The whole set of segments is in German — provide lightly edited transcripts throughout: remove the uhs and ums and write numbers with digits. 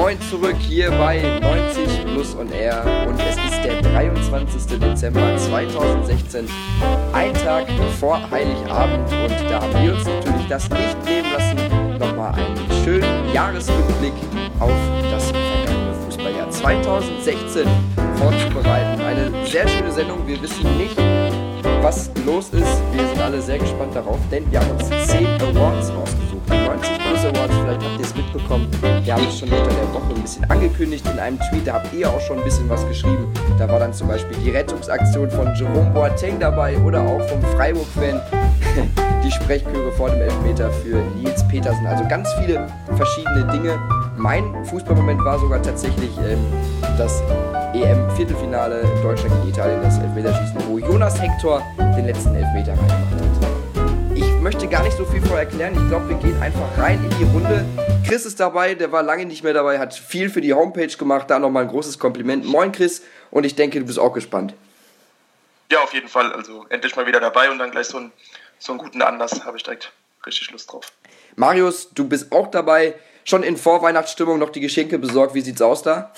Moin zurück hier bei 90 Plus on Air und es ist der 23. Dezember 2016, ein Tag vor Heiligabend und da haben wir uns natürlich das nicht nehmen lassen, nochmal einen schönen Jahresrückblick auf das vergangene Fußballjahr 2016 vorzubereiten. Eine sehr schöne Sendung, wir wissen nicht, was los ist. Wir sind alle sehr gespannt darauf, denn wir haben uns 10 Awards rausgesucht. Die 90 Plus Awards, vielleicht habt ihr es mitbekommen. Wir haben es schon unter der Woche ein bisschen angekündigt in einem Tweet. Da habt ihr auch schon ein bisschen was geschrieben. Da war dann zum Beispiel die Rettungsaktion von Jerome Boateng dabei oder auch vom Freiburg-Fan die Sprechchöre vor dem Elfmeter für Nils Petersen. Also ganz viele verschiedene Dinge. Mein Fußballmoment war sogar tatsächlich das EM-Viertelfinale Deutschland gegen Italien, das Elfmeterschießen, wo Jonas Hector den letzten Elfmeter reingemacht hat. Ich möchte gar nicht so viel vorher erklären. Ich glaube, wir gehen einfach rein in die Runde. Chris ist dabei, der war lange nicht mehr dabei, hat viel für die Homepage gemacht. Da nochmal ein großes Kompliment. Moin Chris, und ich denke, du bist auch gespannt. Ja, auf jeden Fall. Also endlich mal wieder dabei und dann gleich so einen guten Anlass, habe ich direkt richtig Lust drauf. Marius, du bist auch dabei. Schon in Vorweihnachtsstimmung noch die Geschenke besorgt. Wie sieht's aus da?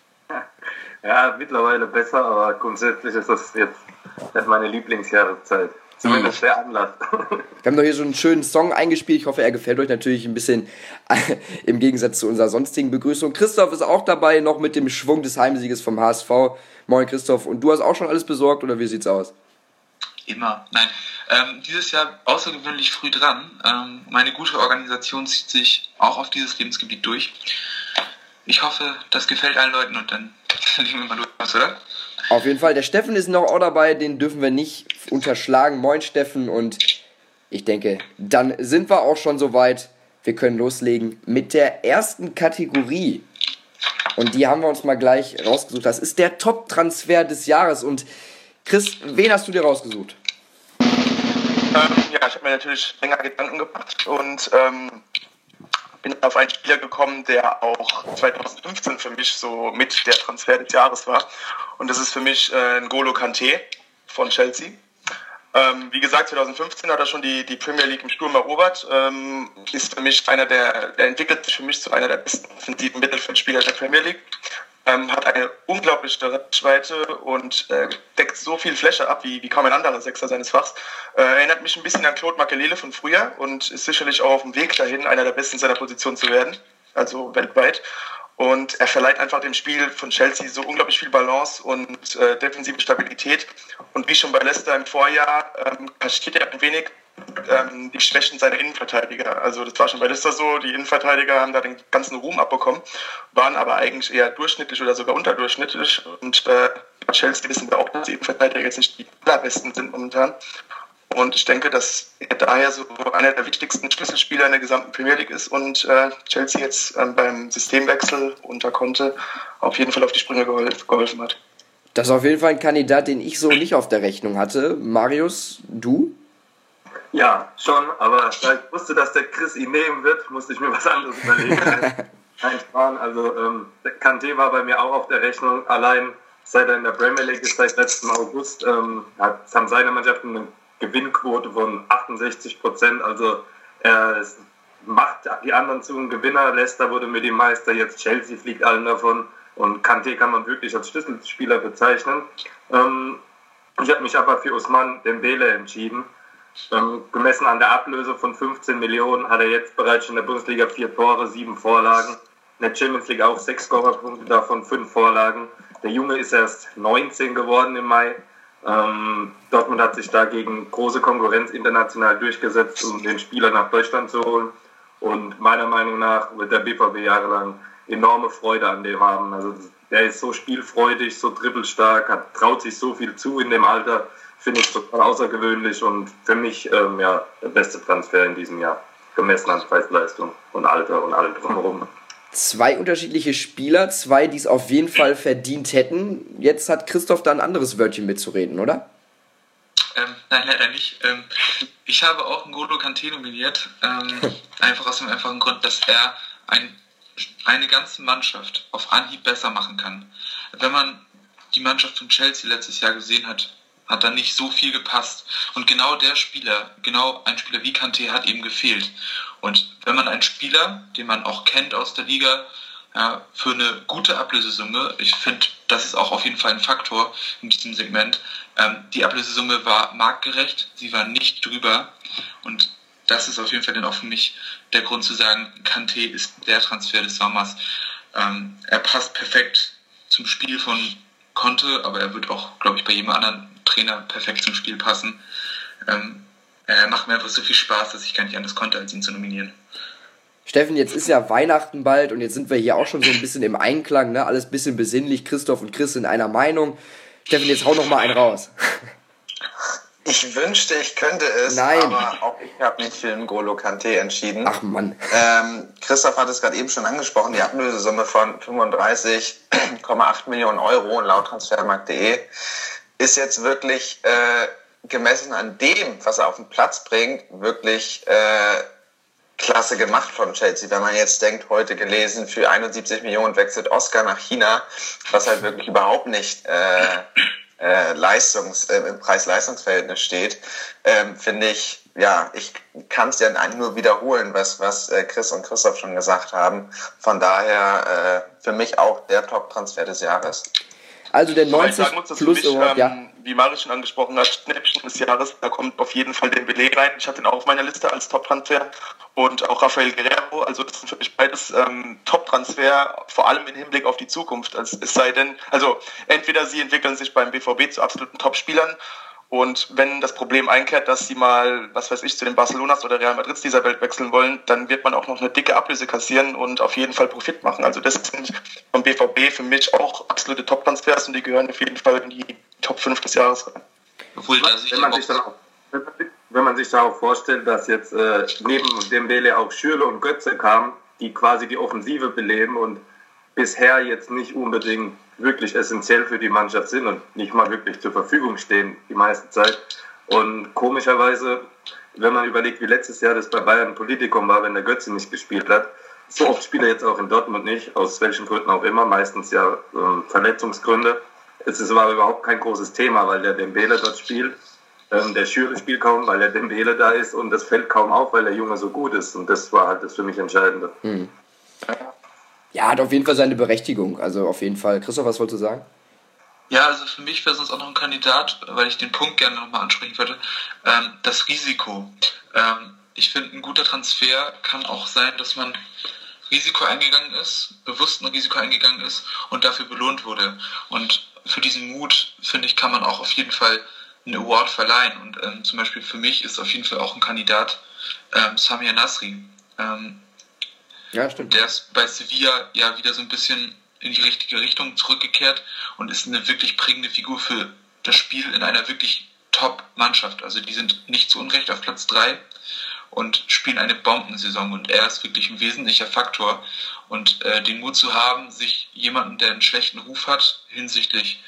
Ja, mittlerweile besser, aber grundsätzlich ist das jetzt meine Lieblingsjahreszeit. Zumindest der Anlass. Wir haben doch hier so einen schönen Song eingespielt. Ich hoffe, er gefällt euch natürlich ein bisschen im Gegensatz zu unserer sonstigen Begrüßung. Christoph ist auch dabei, noch mit dem Schwung des Heimsieges vom HSV. Moin Christoph. Und du hast auch schon alles besorgt, oder wie sieht's aus? Immer. Nein. Dieses Jahr außergewöhnlich früh dran. Meine gute Organisation zieht sich auch auf dieses Lebensgebiet durch. Ich hoffe, das gefällt allen Leuten und dann legen wir mal los, oder? Auf jeden Fall. Der Steffen ist noch auch dabei, den dürfen wir nicht unterschlagen. Moin Steffen, und ich denke, dann sind wir auch schon soweit. Wir können loslegen mit der ersten Kategorie. Und die haben wir uns mal gleich rausgesucht. Das ist der Top-Transfer des Jahres. Und Chris, wen hast du dir rausgesucht? Ja, ich habe mir natürlich länger Gedanken gemacht und bin auf einen Spieler gekommen, der auch 2015 für mich so mit der Transfer des Jahres war. Und das ist für mich N'Golo Kanté von Chelsea. Wie gesagt, 2015 hat er schon die Premier League im Sturm erobert. Ist für mich der entwickelt sich für mich zu einer der besten offensiven Mittelfeldspieler der Premier League. Hat eine unglaubliche Reichweite und deckt so viel Fläche ab wie kaum ein anderer Sechser seines Fachs. Erinnert mich ein bisschen an Claude Makelele von früher und ist sicherlich auch auf dem Weg dahin, einer der Besten seiner Position zu werden, also weltweit. Und er verleiht einfach dem Spiel von Chelsea so unglaublich viel Balance und defensive Stabilität. Und wie schon bei Leicester im Vorjahr kaschiert er ein wenig die Schwächen seiner Innenverteidiger. Also das war schon bei Leicester so, die Innenverteidiger haben da den ganzen Ruhm abbekommen, waren aber eigentlich eher durchschnittlich oder sogar unterdurchschnittlich. Und bei Chelsea wissen wir auch, dass die Innenverteidiger jetzt nicht die allerbesten sind momentan. Und ich denke, dass er daher so einer der wichtigsten Schlüsselspieler in der gesamten Premier League ist und Chelsea jetzt beim Systemwechsel unter Conte auf jeden Fall auf die Sprünge geholfen hat. Das ist auf jeden Fall ein Kandidat, den ich so nicht auf der Rechnung hatte. Marius, du? Ja, schon, aber da ich wusste, dass der Chris ihn nehmen wird, musste ich mir was anderes überlegen. Also Kanté war bei mir auch auf der Rechnung. Allein seit er in der Premier League ist, seit letztem August, haben seine Mannschaften eine Gewinnquote von 68%. Also er macht die anderen zu einem Gewinner. Leicester wurde mit dem Meister, jetzt Chelsea fliegt allen davon. Und Kanté kann man wirklich als Schlüsselspieler bezeichnen. Ich habe mich aber für Ousmane Dembele entschieden. Gemessen an der Ablöse von 15 Millionen hat er jetzt bereits schon in der Bundesliga 4 Tore, 7 Vorlagen. In der Champions League auch 6 Scorerpunkte, davon 5 Vorlagen. Der Junge ist erst 19 geworden im Mai. Dortmund hat sich da gegen große Konkurrenz international durchgesetzt, um den Spieler nach Deutschland zu holen. Und meiner Meinung nach wird der BVB jahrelang enorme Freude an dem haben. Also der ist so spielfreudig, so dribbelstark, traut sich so viel zu in dem Alter. Finde ich total außergewöhnlich und für mich der beste Transfer in diesem Jahr, gemessen an Preis-Leistung und Alter und allem drumherum. 2 unterschiedliche Spieler, 2, die es auf jeden Fall verdient hätten. Jetzt hat Christoph da ein anderes Wörtchen mitzureden, oder? Nein, leider nicht. Ich habe auch N'Golo Kanté nominiert, einfach aus dem einfachen Grund, dass er eine ganze Mannschaft auf Anhieb besser machen kann. Wenn man die Mannschaft von Chelsea letztes Jahr gesehen hat da nicht so viel gepasst. Und genau ein Spieler wie Kanté hat eben gefehlt. Und wenn man einen Spieler, den man auch kennt aus der Liga, ja, für eine gute Ablösesumme. Ich finde, das ist auch auf jeden Fall ein Faktor in diesem Segment. Die Ablösesumme war marktgerecht, sie war nicht drüber und das ist auf jeden Fall dann auch für mich der Grund zu sagen, Kanté ist der Transfer des Sommers. Er passt perfekt zum Spiel von Conte, aber er wird auch, glaube ich, bei jedem anderen Trainer perfekt zum Spiel passen. Er macht mir einfach so viel Spaß, dass ich gar nicht anders konnte, als ihn zu nominieren. Steffen, jetzt ist ja Weihnachten bald und jetzt sind wir hier auch schon so ein bisschen im Einklang, ne? Alles ein bisschen besinnlich, Christoph und Chris in einer Meinung. Steffen, jetzt hau noch mal einen raus. Ich wünschte, ich könnte es, Nein. Aber auch ich habe mich für N'Golo Kanté entschieden. Ach Mann. Christoph hat es gerade eben schon angesprochen, die Ablösesumme von 35,8 Millionen Euro laut Transfermarkt.de ist jetzt wirklich gemessen an dem, was er auf den Platz bringt, wirklich klasse gemacht von Chelsea. Wenn man jetzt denkt, heute gelesen, für 71 Millionen wechselt Oscar nach China, was halt wirklich überhaupt nicht im Preis-Leistungs-Verhältnis steht, finde ich, ja, ich kann es ja nur wiederholen, was Chris und Christoph schon gesagt haben. Von daher für mich auch der Top-Transfer des Jahres. Also der 90 sagen muss, dass plus für mich, Award, ja. wie Marius schon angesprochen hat, Schnäppchen des Jahres, da kommt auf jeden Fall Dembélé rein. Ich hatte ihn auch auf meiner Liste als Top-Transfer und auch Rafael Guerrero. Also das sind für mich beides Top-Transfer, vor allem im Hinblick auf die Zukunft. Also, es sei denn, also entweder sie entwickeln sich beim BVB zu absoluten Top-Spielern und wenn das Problem einkehrt, dass sie mal, was weiß ich, zu den Barcelonas oder Real Madrids dieser Welt wechseln wollen, dann wird man auch noch eine dicke Ablöse kassieren und auf jeden Fall Profit machen. Also das sind vom BVB für mich auch absolute Top-Transfers und die gehören auf jeden Fall in die Top 5 des Jahres rein. Obwohl, wenn man sich da auch vorstellt, dass jetzt neben Dembele auch Schürrle und Götze kamen, die quasi die Offensive beleben und bisher jetzt nicht unbedingt wirklich essentiell für die Mannschaft sind und nicht mal wirklich zur Verfügung stehen die meiste Zeit. Und komischerweise, wenn man überlegt, wie letztes Jahr das bei Bayern Politikum war, wenn der Götze nicht gespielt hat, so oft spielt er jetzt auch in Dortmund nicht, aus welchen Gründen auch immer, meistens ja Verletzungsgründe. Es ist aber überhaupt kein großes Thema, weil der Dembele dort spielt. Der Schürrle spielt kaum, weil der Dembele da ist und das fällt kaum auf, weil der Junge so gut ist. Und das war halt das für mich Entscheidende. Mhm. Ja, hat auf jeden Fall seine Berechtigung. Also auf jeden Fall. Christoph, was wolltest du sagen? Ja, also für mich wäre sonst auch noch ein Kandidat, weil ich den Punkt gerne nochmal ansprechen würde, das Risiko. Ich finde, ein guter Transfer kann auch sein, dass man Risiko eingegangen ist, bewusst ein Risiko eingegangen ist und dafür belohnt wurde. Und für diesen Mut, finde ich, kann man auch auf jeden Fall einen Award verleihen. Und zum Beispiel für mich ist auf jeden Fall auch ein Kandidat Samir Nasri. Ja, stimmt. Der ist bei Sevilla ja wieder so ein bisschen in die richtige Richtung zurückgekehrt und ist eine wirklich prägende Figur für das Spiel in einer wirklich Top-Mannschaft. Also die sind nicht zu Unrecht auf Platz 3 und spielen eine Bombensaison und er ist wirklich ein wesentlicher Faktor. Und den Mut zu haben, sich jemanden, der einen schlechten Ruf hat, hinsichtlich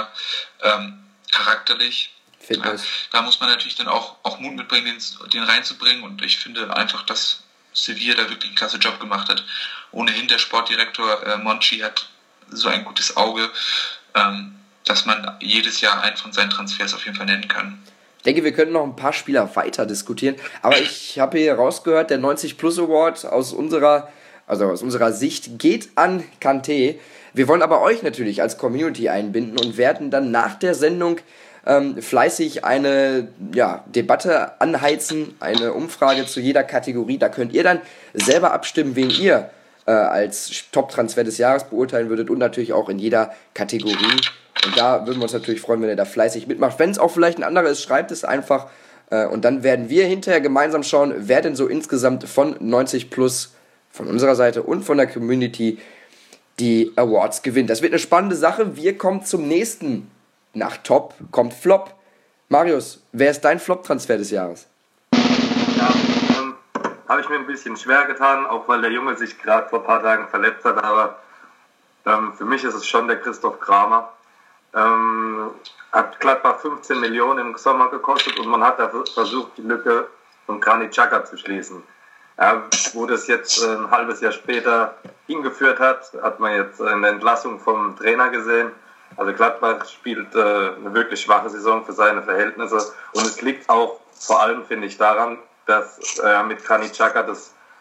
charakterlich, da muss man natürlich dann auch Mut mitbringen, den reinzubringen und ich finde einfach, dass Sevilla da wirklich einen klasse Job gemacht hat. Ohnehin der Sportdirektor Monchi hat so ein gutes Auge, dass man jedes Jahr einen von seinen Transfers auf jeden Fall nennen kann. Ich denke, wir könnten noch ein paar Spieler weiter diskutieren, aber ich habe hier rausgehört, der 90 Plus Award aus unserer Sicht geht an Kanté. Wir wollen aber euch natürlich als Community einbinden und werden dann nach der Sendung fleißig eine Debatte anheizen, eine Umfrage zu jeder Kategorie. Da könnt ihr dann selber abstimmen, wen ihr als Top-Transfer des Jahres beurteilen würdet und natürlich auch in jeder Kategorie. Und da würden wir uns natürlich freuen, wenn ihr da fleißig mitmacht. Wenn es auch vielleicht ein anderer ist, schreibt es einfach. Und dann werden wir hinterher gemeinsam schauen, wer denn so insgesamt von 90 Plus von unserer Seite und von der Community die Awards gewinnt. Das wird eine spannende Sache. Wir kommen zum nächsten. Nach Top kommt Flop. Marius, wer ist dein Flop-Transfer des Jahres? Ja, habe ich mir ein bisschen schwer getan, auch weil der Junge sich gerade vor ein paar Tagen verletzt hat, aber für mich ist es schon der Christoph Kramer. Hat Gladbach 15 Millionen im Sommer gekostet und man hat da versucht, die Lücke von Granit Xhaka zu schließen. Ja, wo das jetzt ein halbes Jahr später hingeführt hat man jetzt eine Entlassung vom Trainer gesehen. Also Gladbach spielt eine wirklich schwache Saison für seine Verhältnisse und es liegt auch vor allem, finde ich, daran, dass mit Granit Xhaka das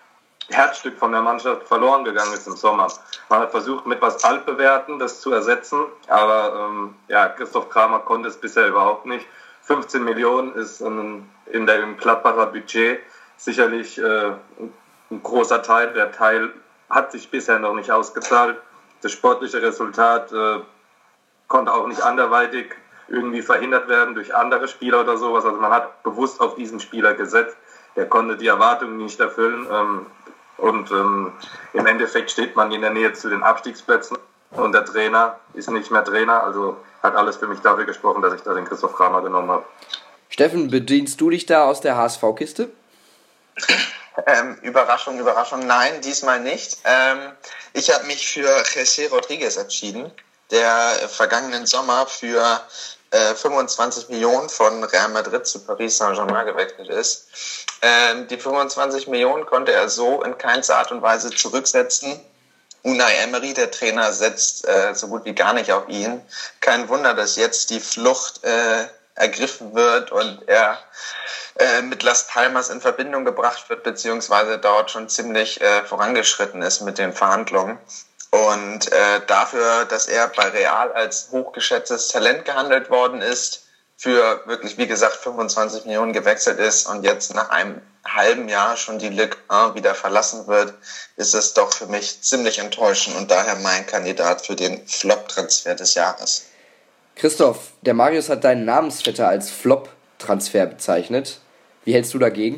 Herzstück von der Mannschaft verloren gegangen ist im Sommer. Man hat versucht, mit was Altbewährtem das zu ersetzen, aber Christoph Kramer konnte es bisher überhaupt nicht. 15 Millionen ist im Gladbacher Budget sicherlich ein großer Teil. Der Teil hat sich bisher noch nicht ausgezahlt. Das sportliche Resultat konnte auch nicht anderweitig irgendwie verhindert werden durch andere Spieler oder sowas. Also man hat bewusst auf diesen Spieler gesetzt. Der konnte die Erwartungen nicht erfüllen. Und im Endeffekt steht man in der Nähe zu den Abstiegsplätzen und der Trainer ist nicht mehr Trainer. Also hat alles für mich dafür gesprochen, dass ich da den Christoph Kramer genommen habe. Steffen, bedienst du dich da aus der HSV-Kiste? Überraschung, Überraschung, nein, diesmal nicht. Ich habe mich für José Rodríguez entschieden, der vergangenen Sommer für 25 Millionen von Real Madrid zu Paris Saint-Germain gewechselt ist. Die 25 Millionen konnte er so in keinster Art und Weise zurücksetzen. Unai Emery, der Trainer, setzt so gut wie gar nicht auf ihn. Kein Wunder, dass jetzt die Flucht ergriffen wird und er mit Las Palmas in Verbindung gebracht wird, beziehungsweise dort schon ziemlich vorangeschritten ist mit den Verhandlungen. Und dafür, dass er bei Real als hochgeschätztes Talent gehandelt worden ist, für wirklich, wie gesagt, 25 Millionen gewechselt ist und jetzt nach einem halben Jahr schon die Ligue 1 wieder verlassen wird, ist es doch für mich ziemlich enttäuschend und daher mein Kandidat für den Flop-Transfer des Jahres. Christoph, der Marius hat deinen Namensvetter als Flop-Transfer bezeichnet. Wie hältst du dagegen?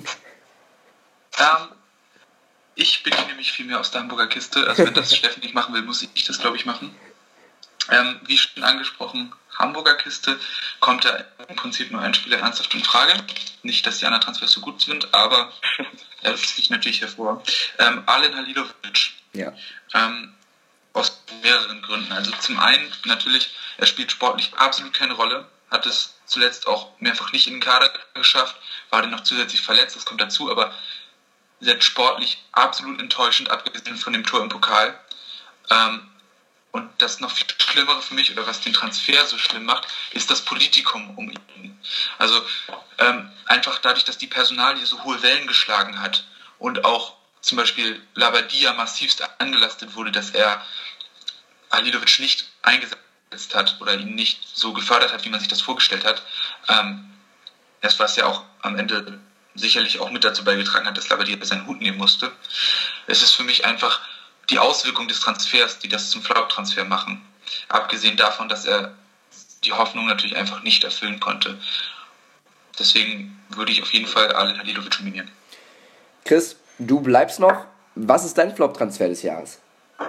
Ich bediene mich viel mehr aus der Hamburger Kiste. Also wenn das Steffen nicht machen will, muss ich das, glaube ich, machen. Wie schon angesprochen, Hamburger Kiste, kommt da im Prinzip nur ein Spieler ernsthaft in Frage. Nicht, dass die anderen Transfers so gut sind, aber er sticht natürlich hervor. Alen Halilovic. Ja. Aus mehreren Gründen. Also zum einen natürlich, er spielt sportlich absolut keine Rolle, hat es zuletzt auch mehrfach nicht in den Kader geschafft, war dann noch zusätzlich verletzt, das kommt dazu, aber selbst sportlich absolut enttäuschend, abgesehen von dem Tor im Pokal. Und das noch viel Schlimmere für mich, oder was den Transfer so schlimm macht, ist das Politikum um ihn. Also einfach dadurch, dass die Personalie so hohe Wellen geschlagen hat und auch zum Beispiel Labadia massivst angelastet wurde, dass er Halilovic nicht eingesetzt hat oder ihn nicht so gefördert hat, wie man sich das vorgestellt hat. Das, was ja auch am Ende sicherlich auch mit dazu beigetragen hat, dass Labadia seinen Hut nehmen musste. Es ist für mich einfach die Auswirkung des Transfers, die das zum Flop-Transfer machen. Abgesehen davon, dass er die Hoffnung natürlich einfach nicht erfüllen konnte. Deswegen würde ich auf jeden Fall Alen Halilovic nominieren. Chris, du bleibst noch. Was ist dein Flop-Transfer des Jahres?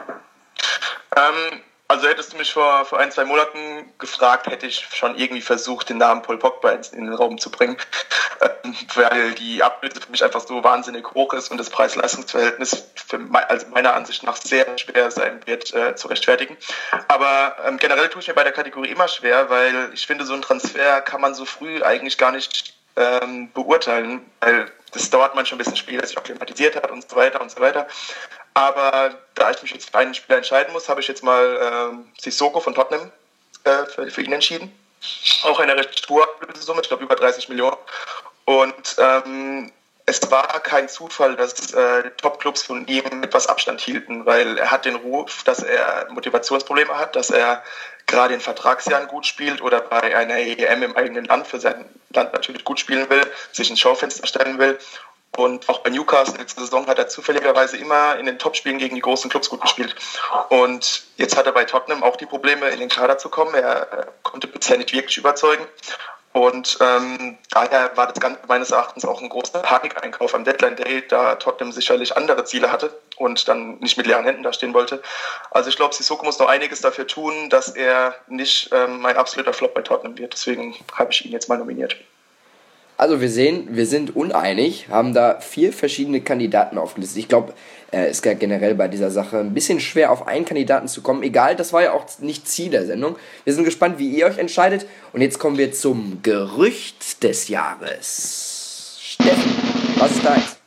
Also hättest du mich vor 1-2 Monaten gefragt, hätte ich schon irgendwie versucht, den Namen Paul Pogba in den Raum zu bringen, weil die Ablöse für mich einfach so wahnsinnig hoch ist und das Preis-Leistungs-Verhältnis also meiner Ansicht nach sehr schwer sein wird zu rechtfertigen. Aber generell tue ich mir bei der Kategorie immer schwer, weil ich finde, so ein Transfer kann man so früh eigentlich gar nicht beurteilen, weil das dauert manchmal ein bisschen Spiel, das sich akklimatisiert hat und so weiter und so weiter. Aber da ich mich jetzt für einen Spieler entscheiden muss, habe ich jetzt mal Sissoko von Tottenham für ihn entschieden. Auch eine recht hohe Summe, ich glaube über 30 Millionen. Und es war kein Zufall, dass die Top-Clubs von ihm etwas Abstand hielten, weil er hat den Ruf, dass er Motivationsprobleme hat, dass er gerade in Vertragsjahren gut spielt oder bei einer EM im eigenen Land für sein Land natürlich gut spielen will, sich ins Schaufenster stellen will. Und auch bei Newcastle letzte Saison hat er zufälligerweise immer in den Topspielen gegen die großen Clubs gut gespielt. Und jetzt hat er bei Tottenham auch die Probleme, in den Kader zu kommen. Er konnte bisher nicht wirklich überzeugen. Und daher war das Ganze meines Erachtens auch ein großer Panikeinkauf am Deadline Day, da Tottenham sicherlich andere Ziele hatte und dann nicht mit leeren Händen dastehen wollte. Also ich glaube, Sissoko muss noch einiges dafür tun, dass er nicht mein absoluter Flop bei Tottenham wird. Deswegen habe ich ihn jetzt mal nominiert. Also wir sehen, wir sind uneinig, haben da 4 verschiedene Kandidaten aufgelistet. Ich glaube, es ist generell bei dieser Sache ein bisschen schwer, auf einen Kandidaten zu kommen. Egal, das war ja auch nicht Ziel der Sendung. Wir sind gespannt, wie ihr euch entscheidet. Und jetzt kommen wir zum Gerücht des Jahres. Steffen, was ist deins?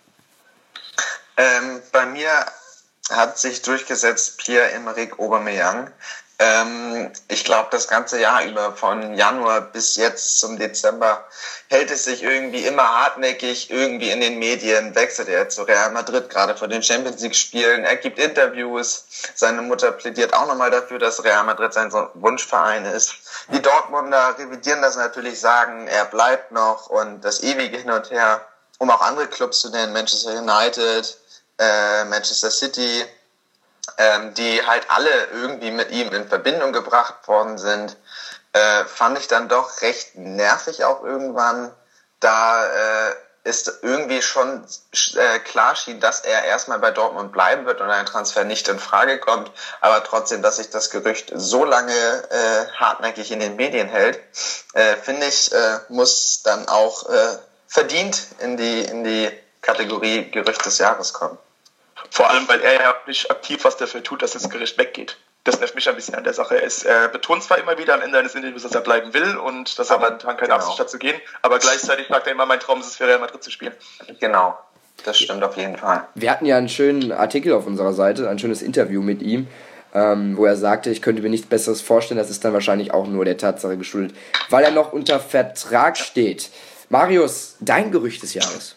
Bei mir hat sich durchgesetzt Pierre-Emerick Aubameyang. Ich glaube, das ganze Jahr über, von Januar bis jetzt zum Dezember, hält es sich irgendwie immer hartnäckig, irgendwie in den Medien, wechselt er zu Real Madrid, gerade vor den Champions League Spielen. Er gibt Interviews, seine Mutter plädiert auch nochmal dafür, dass Real Madrid sein Wunschverein ist. Die Dortmunder revidieren das natürlich, sagen, er bleibt noch, und das ewige Hin und Her, um auch andere Clubs zu nennen, Manchester United, Manchester City, die halt alle irgendwie mit ihm in Verbindung gebracht worden sind, fand ich dann doch recht nervig auch irgendwann, da ist irgendwie schon klar schien, dass er erstmal bei Dortmund bleiben wird und ein Transfer nicht in Frage kommt, aber trotzdem, dass sich das Gerücht so lange hartnäckig in den Medien hält, finde ich, muss dann auch verdient in die Kategorie Gerücht des Jahres kommen. Vor allem, weil er ja nicht aktiv was dafür tut, dass das Gerücht weggeht. Das nervt mich ein bisschen an der Sache. Er betont zwar immer wieder am Ende eines Interviews, dass er bleiben will und dass er momentan keine Absicht hat zu gehen, aber gleichzeitig sagt er immer, mein Traum ist es, für Real Madrid zu spielen. Genau, das stimmt auf jeden Fall. Wir hatten ja einen schönen Artikel auf unserer Seite, ein schönes Interview mit ihm, wo er sagte, ich könnte mir nichts Besseres vorstellen, das ist dann wahrscheinlich auch nur der Tatsache geschuldet, weil er noch unter Vertrag steht. Marius, dein Gerücht des Jahres?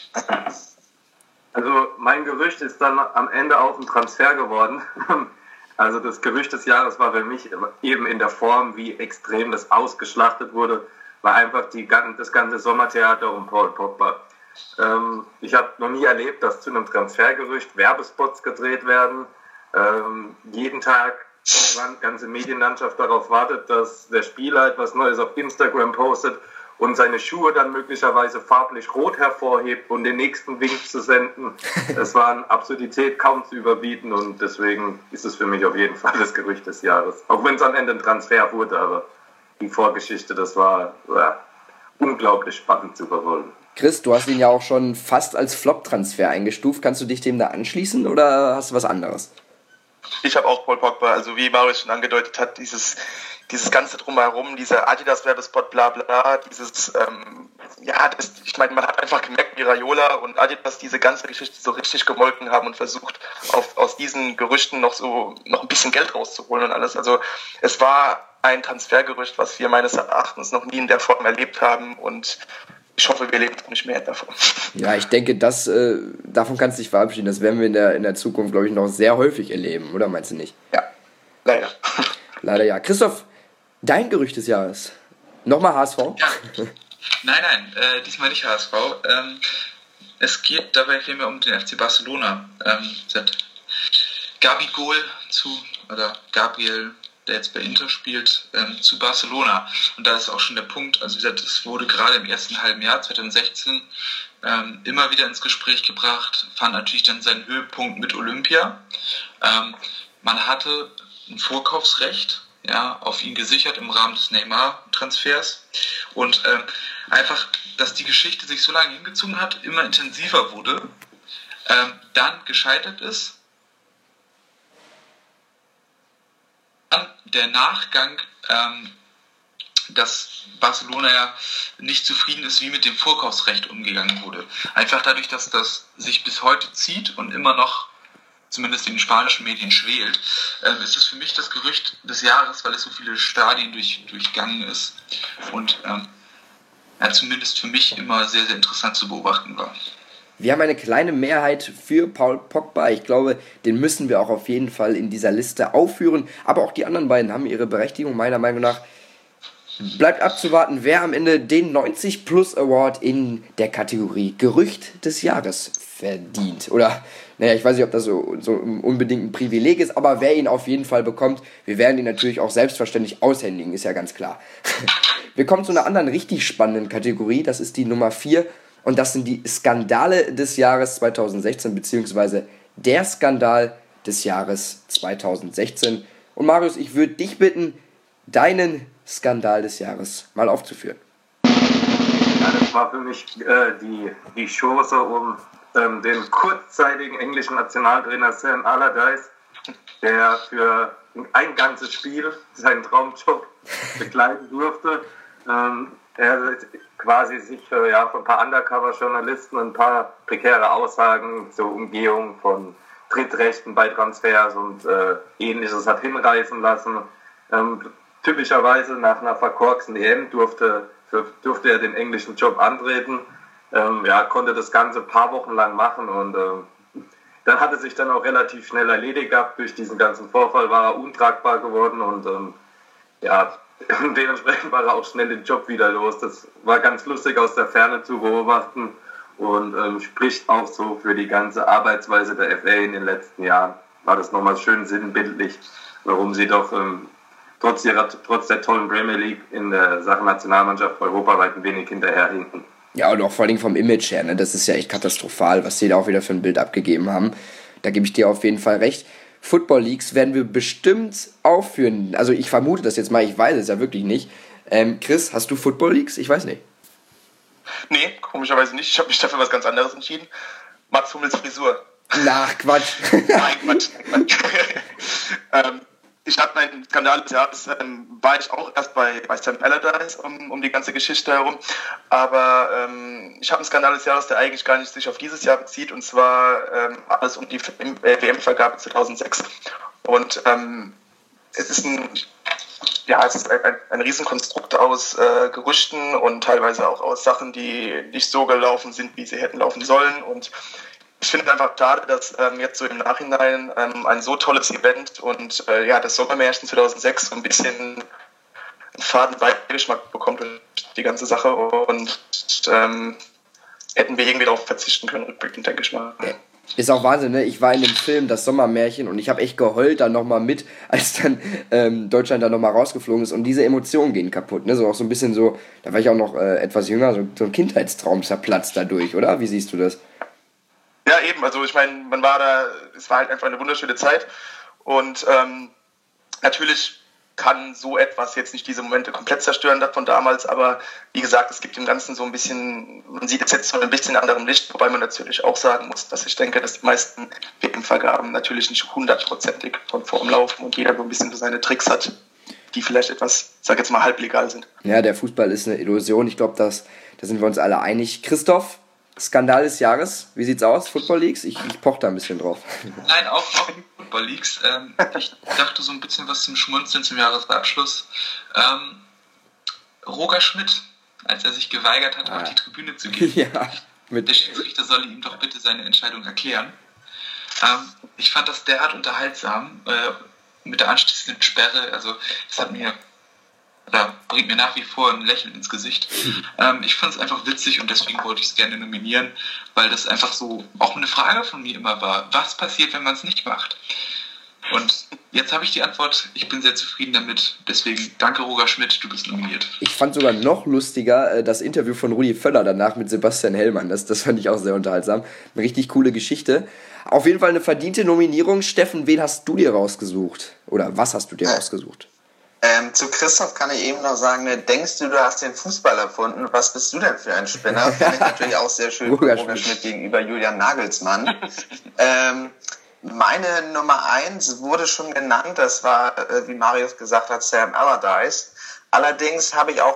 Also mein Gerücht ist dann am Ende auch ein Transfer geworden. Also das Gerücht des Jahres war für mich eben in der Form, wie extrem das ausgeschlachtet wurde, war einfach das ganze Sommertheater um Paul Pogba. Ich habe noch nie erlebt, dass zu einem Transfergerücht Werbespots gedreht werden. Jeden Tag die ganze Medienlandschaft darauf wartet, dass der Spieler etwas Neues auf Instagram postet und seine Schuhe dann möglicherweise farblich rot hervorhebt und den nächsten Wink zu senden. Das war eine Absurdität kaum zu überbieten, und deswegen ist es für mich auf jeden Fall das Gerücht des Jahres. Auch wenn es am Ende ein Transfer wurde, aber die Vorgeschichte, das war unglaublich spannend zu verfolgen. Chris, du hast ihn ja auch schon fast als Flop-Transfer eingestuft. Kannst du dich dem da anschließen oder hast du was anderes? Ich habe auch Paul Pogba, also wie Marius schon angedeutet hat, dieses ganze Drumherum, dieser Adidas-Werbespot, bla bla, ich meine, man hat einfach gemerkt, wie Raiola und Adidas diese ganze Geschichte so richtig gemolken haben und versucht, aus diesen Gerüchten noch ein bisschen Geld rauszuholen und alles. Also es war ein Transfergerücht, was wir meines Erachtens noch nie in der Form erlebt haben, und ich hoffe, wir erleben nicht mehr davon. Ja, ich denke, davon kannst du dich verabschieden. Das werden wir in der Zukunft, glaube ich, noch sehr häufig erleben, oder meinst du nicht? Ja, leider. Leider ja. Christoph, dein Gerücht des Jahres. Nochmal HSV? Ja. Nein, diesmal nicht HSV. Es geht dabei vielmehr um den FC Barcelona. Gabriel, der jetzt bei Inter spielt, zu Barcelona. Und da ist auch schon der Punkt, also wie gesagt, es wurde gerade im ersten halben Jahr 2016 immer wieder ins Gespräch gebracht, fand natürlich dann seinen Höhepunkt mit Olympia. Man hatte ein Vorkaufsrecht auf ihn gesichert im Rahmen des Neymar-Transfers, und einfach, dass die Geschichte sich so lange hingezogen hat, immer intensiver wurde, dann gescheitert ist. Dann der Nachgang, dass Barcelona ja nicht zufrieden ist, wie mit dem Vorkaufsrecht umgegangen wurde. Einfach dadurch, dass das sich bis heute zieht und immer noch zumindest in den spanischen Medien schwelt, ist es für mich das Gerücht des Jahres, weil es so viele Stadien durchgangen ist und zumindest für mich immer sehr, sehr interessant zu beobachten war. Wir haben eine kleine Mehrheit für Paul Pogba. Ich glaube, den müssen wir auch auf jeden Fall in dieser Liste aufführen. Aber auch die anderen beiden haben ihre Berechtigung, meiner Meinung nach. Bleibt abzuwarten, wer am Ende den 90 Plus Award in der Kategorie Gerücht des Jahres verdient. Oder, ich weiß nicht, ob das so unbedingt ein Privileg ist, aber wer ihn auf jeden Fall bekommt, wir werden ihn natürlich auch selbstverständlich aushändigen, ist ja ganz klar. Wir kommen zu einer anderen richtig spannenden Kategorie, das ist die Nummer 4, und das sind die Skandale des Jahres 2016, beziehungsweise der Skandal des Jahres 2016. Und Marius, ich würde dich bitten, deinen Skandal des Jahres mal aufzuführen. Ja, das war für mich die Chance um den kurzzeitigen englischen Nationaltrainer Sam Allardyce, der für ein ganzes Spiel seinen Traumjob begleiten durfte. Er quasi sich von ein paar Undercover-Journalisten und ein paar prekäre Aussagen zur Umgehung von Drittrechten bei Transfers und Ähnliches hat hinreißen lassen. Typischerweise nach einer verkorksten EM durfte er den englischen Job antreten. Konnte das Ganze ein paar Wochen lang machen und dann hat es sich dann auch relativ schnell erledigt gehabt. Durch diesen ganzen Vorfall war er untragbar geworden und dementsprechend war er auch schnell den Job wieder los. Das war ganz lustig aus der Ferne zu beobachten und spricht auch so für die ganze Arbeitsweise der FA in den letzten Jahren. War das nochmal schön sinnbildlich, warum sie doch trotz der tollen Premier League in der Sachen Nationalmannschaft europaweit ein wenig hinterherhinken. Ja, und auch vor allem vom Image her, ne? Das ist ja echt katastrophal, was die da auch wieder für ein Bild abgegeben haben. Da gebe ich dir auf jeden Fall recht. Football Leagues werden wir bestimmt aufführen. Also ich vermute das jetzt mal, ich weiß es ja wirklich nicht. Chris, hast du Football Leagues? Ich weiß nicht. Nee, komischerweise nicht. Ich habe mich dafür was ganz anderes entschieden. Mats Hummels Frisur. Na, Quatsch. Nein, Quatsch. Ich hatte meinen Skandal des Jahres, war ich auch erst bei Sam Allardyce um die ganze Geschichte herum, aber ich habe einen Skandal des Jahres, der eigentlich gar nicht sich auf dieses Jahr bezieht, und zwar alles um die WM-Vergabe 2006 und es ist ein Riesenkonstrukt aus Gerüchten und teilweise auch aus Sachen, die nicht so gelaufen sind, wie sie hätten laufen sollen, und ich finde es einfach schade, dass jetzt so im Nachhinein ein so tolles Event und das Sommermärchen 2006 so ein bisschen einen faden Beigeschmack bekommt durch die ganze Sache, und hätten wir irgendwie darauf verzichten können, rückblickend, denke ich mal. Ist auch Wahnsinn, ne? Ich war in dem Film Das Sommermärchen und ich habe echt geheult dann nochmal mit, als dann Deutschland da nochmal rausgeflogen ist, und diese Emotionen gehen kaputt, ne? So auch so ein bisschen so, da war ich auch noch etwas jünger, so ein Kindheitstraum zerplatzt dadurch, oder? Wie siehst du das? Ja, eben, also ich meine, man war da, es war halt einfach eine wunderschöne Zeit, und natürlich kann so etwas jetzt nicht diese Momente komplett zerstören von damals, aber wie gesagt, es gibt dem Ganzen so ein bisschen, man sieht es jetzt so ein bisschen in anderem Licht, wobei man natürlich auch sagen muss, dass ich denke, dass die meisten WM-Vergaben natürlich nicht 100%ig von vorm laufen und jeder so ein bisschen so seine Tricks hat, die vielleicht etwas, sag jetzt mal, halblegal sind. Ja, der Fußball ist eine Illusion, ich glaube, da sind wir uns alle einig. Christoph, Skandal des Jahres, wie sieht's aus? Football Leagues? Ich poche da ein bisschen drauf. Nein, auch die Football Leagues. Ich dachte so ein bisschen was zum Schmunzeln zum Jahresabschluss. Roger Schmidt, als er sich geweigert hat, auf die Tribüne zu gehen. Ja, Der Schiedsrichter solle ihm doch bitte seine Entscheidung erklären. Ich fand das derart unterhaltsam, mit der anschließenden Sperre. Also das bringt mir nach wie vor ein Lächeln ins Gesicht. Ich fand es einfach witzig und deswegen wollte ich es gerne nominieren, weil das einfach so auch eine Frage von mir immer war. Was passiert, wenn man es nicht macht? Und jetzt habe ich die Antwort. Ich bin sehr zufrieden damit. Deswegen danke, Roger Schmidt, du bist nominiert. Ich fand sogar noch lustiger das Interview von Rudi Völler danach mit Sebastian Hellmann. Das fand ich auch sehr unterhaltsam. Eine richtig coole Geschichte. Auf jeden Fall eine verdiente Nominierung. Steffen, wen hast du dir rausgesucht? Oder was hast du dir rausgesucht? Zu Christoph kann ich eben noch sagen, denkst du hast den Fußball erfunden? Was bist du denn für ein Spinner? Finde ich natürlich auch sehr schön von Roger Schmidt gegenüber Julian Nagelsmann. Meine Nummer 1 wurde schon genannt, das war, wie Marius gesagt hat, Sam Allardyce. Allerdings habe ich auch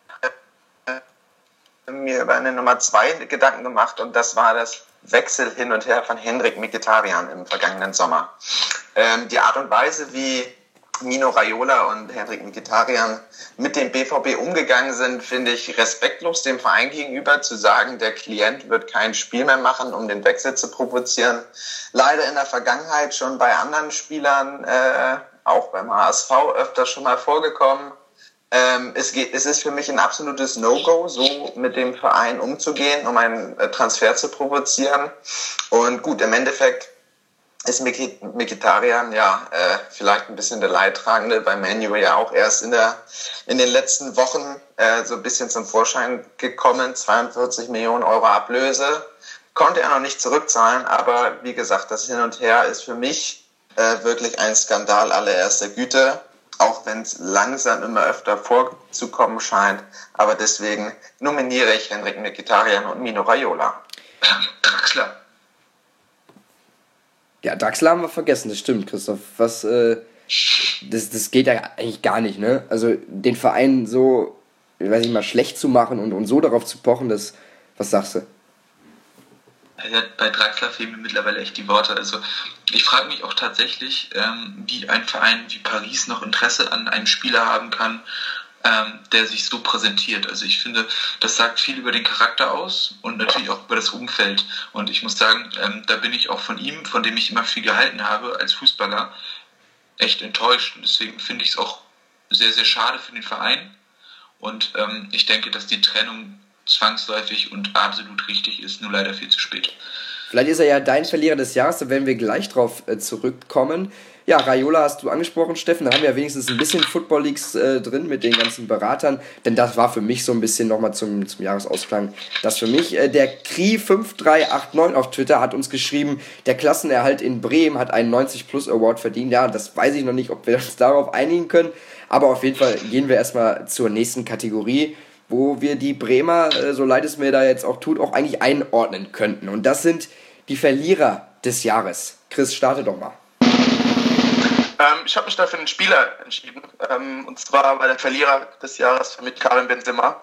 mir über eine Nummer 2 Gedanken gemacht, und das war das Wechsel hin und her von Henrik Mkhitaryan im vergangenen Sommer. Die Art und Weise, wie Mino Raiola und Henrik Mkhitaryan mit dem BVB umgegangen sind, finde ich respektlos dem Verein gegenüber, zu sagen, der Klient wird kein Spiel mehr machen, um den Wechsel zu provozieren. Leider in der Vergangenheit schon bei anderen Spielern, auch beim HSV öfter schon mal vorgekommen. Es ist für mich ein absolutes No-Go, so mit dem Verein umzugehen, um einen Transfer zu provozieren. Und gut, im Endeffekt ist Mkhitaryan vielleicht ein bisschen der Leidtragende, bei Man U ja auch erst in den letzten Wochen so ein bisschen zum Vorschein gekommen. 42 Millionen Euro Ablöse konnte er noch nicht zurückzahlen, aber wie gesagt, das Hin und Her ist für mich wirklich ein Skandal allererster Güte, auch wenn es langsam immer öfter vorzukommen scheint, aber deswegen nominiere ich Henrik Mkhitaryan und Mino Raiola. Draxler. Ja, Draxler haben wir vergessen, das stimmt, Christoph. Das geht ja eigentlich gar nicht, ne? Also den Verein so, schlecht zu machen und so darauf zu pochen, was sagst du? Bei Draxler fehlen mir mittlerweile echt die Worte. Also ich frage mich auch tatsächlich, wie ein Verein wie Paris noch Interesse an einem Spieler haben kann, der sich so präsentiert. Also ich finde, das sagt viel über den Charakter aus und natürlich auch über das Umfeld. Und ich muss sagen, da bin ich auch von ihm, von dem ich immer viel gehalten habe als Fußballer, echt enttäuscht. Und deswegen finde ich es auch sehr, sehr schade für den Verein. Und ich denke, dass die Trennung zwangsläufig und absolut richtig ist, nur leider viel zu spät. Vielleicht ist er ja dein Verlierer des Jahres, da werden wir gleich drauf zurückkommen. Ja, Raiola hast du angesprochen, Steffen, da haben wir ja wenigstens ein bisschen Football Leagues drin mit den ganzen Beratern, denn das war für mich so ein bisschen nochmal zum Jahresausklang, dass für mich der Kri5389 auf Twitter hat uns geschrieben, der Klassenerhalt in Bremen hat einen 90+ Award verdient. Ja, das weiß ich noch nicht, ob wir uns darauf einigen können, aber auf jeden Fall gehen wir erstmal zur nächsten Kategorie, wo wir die Bremer, so leid es mir da jetzt auch tut, auch eigentlich einordnen könnten. Und das sind die Verlierer des Jahres. Chris, starte doch mal. Ich habe mich da für einen Spieler entschieden. Und zwar war der Verlierer des Jahres für mich Karim Benzema.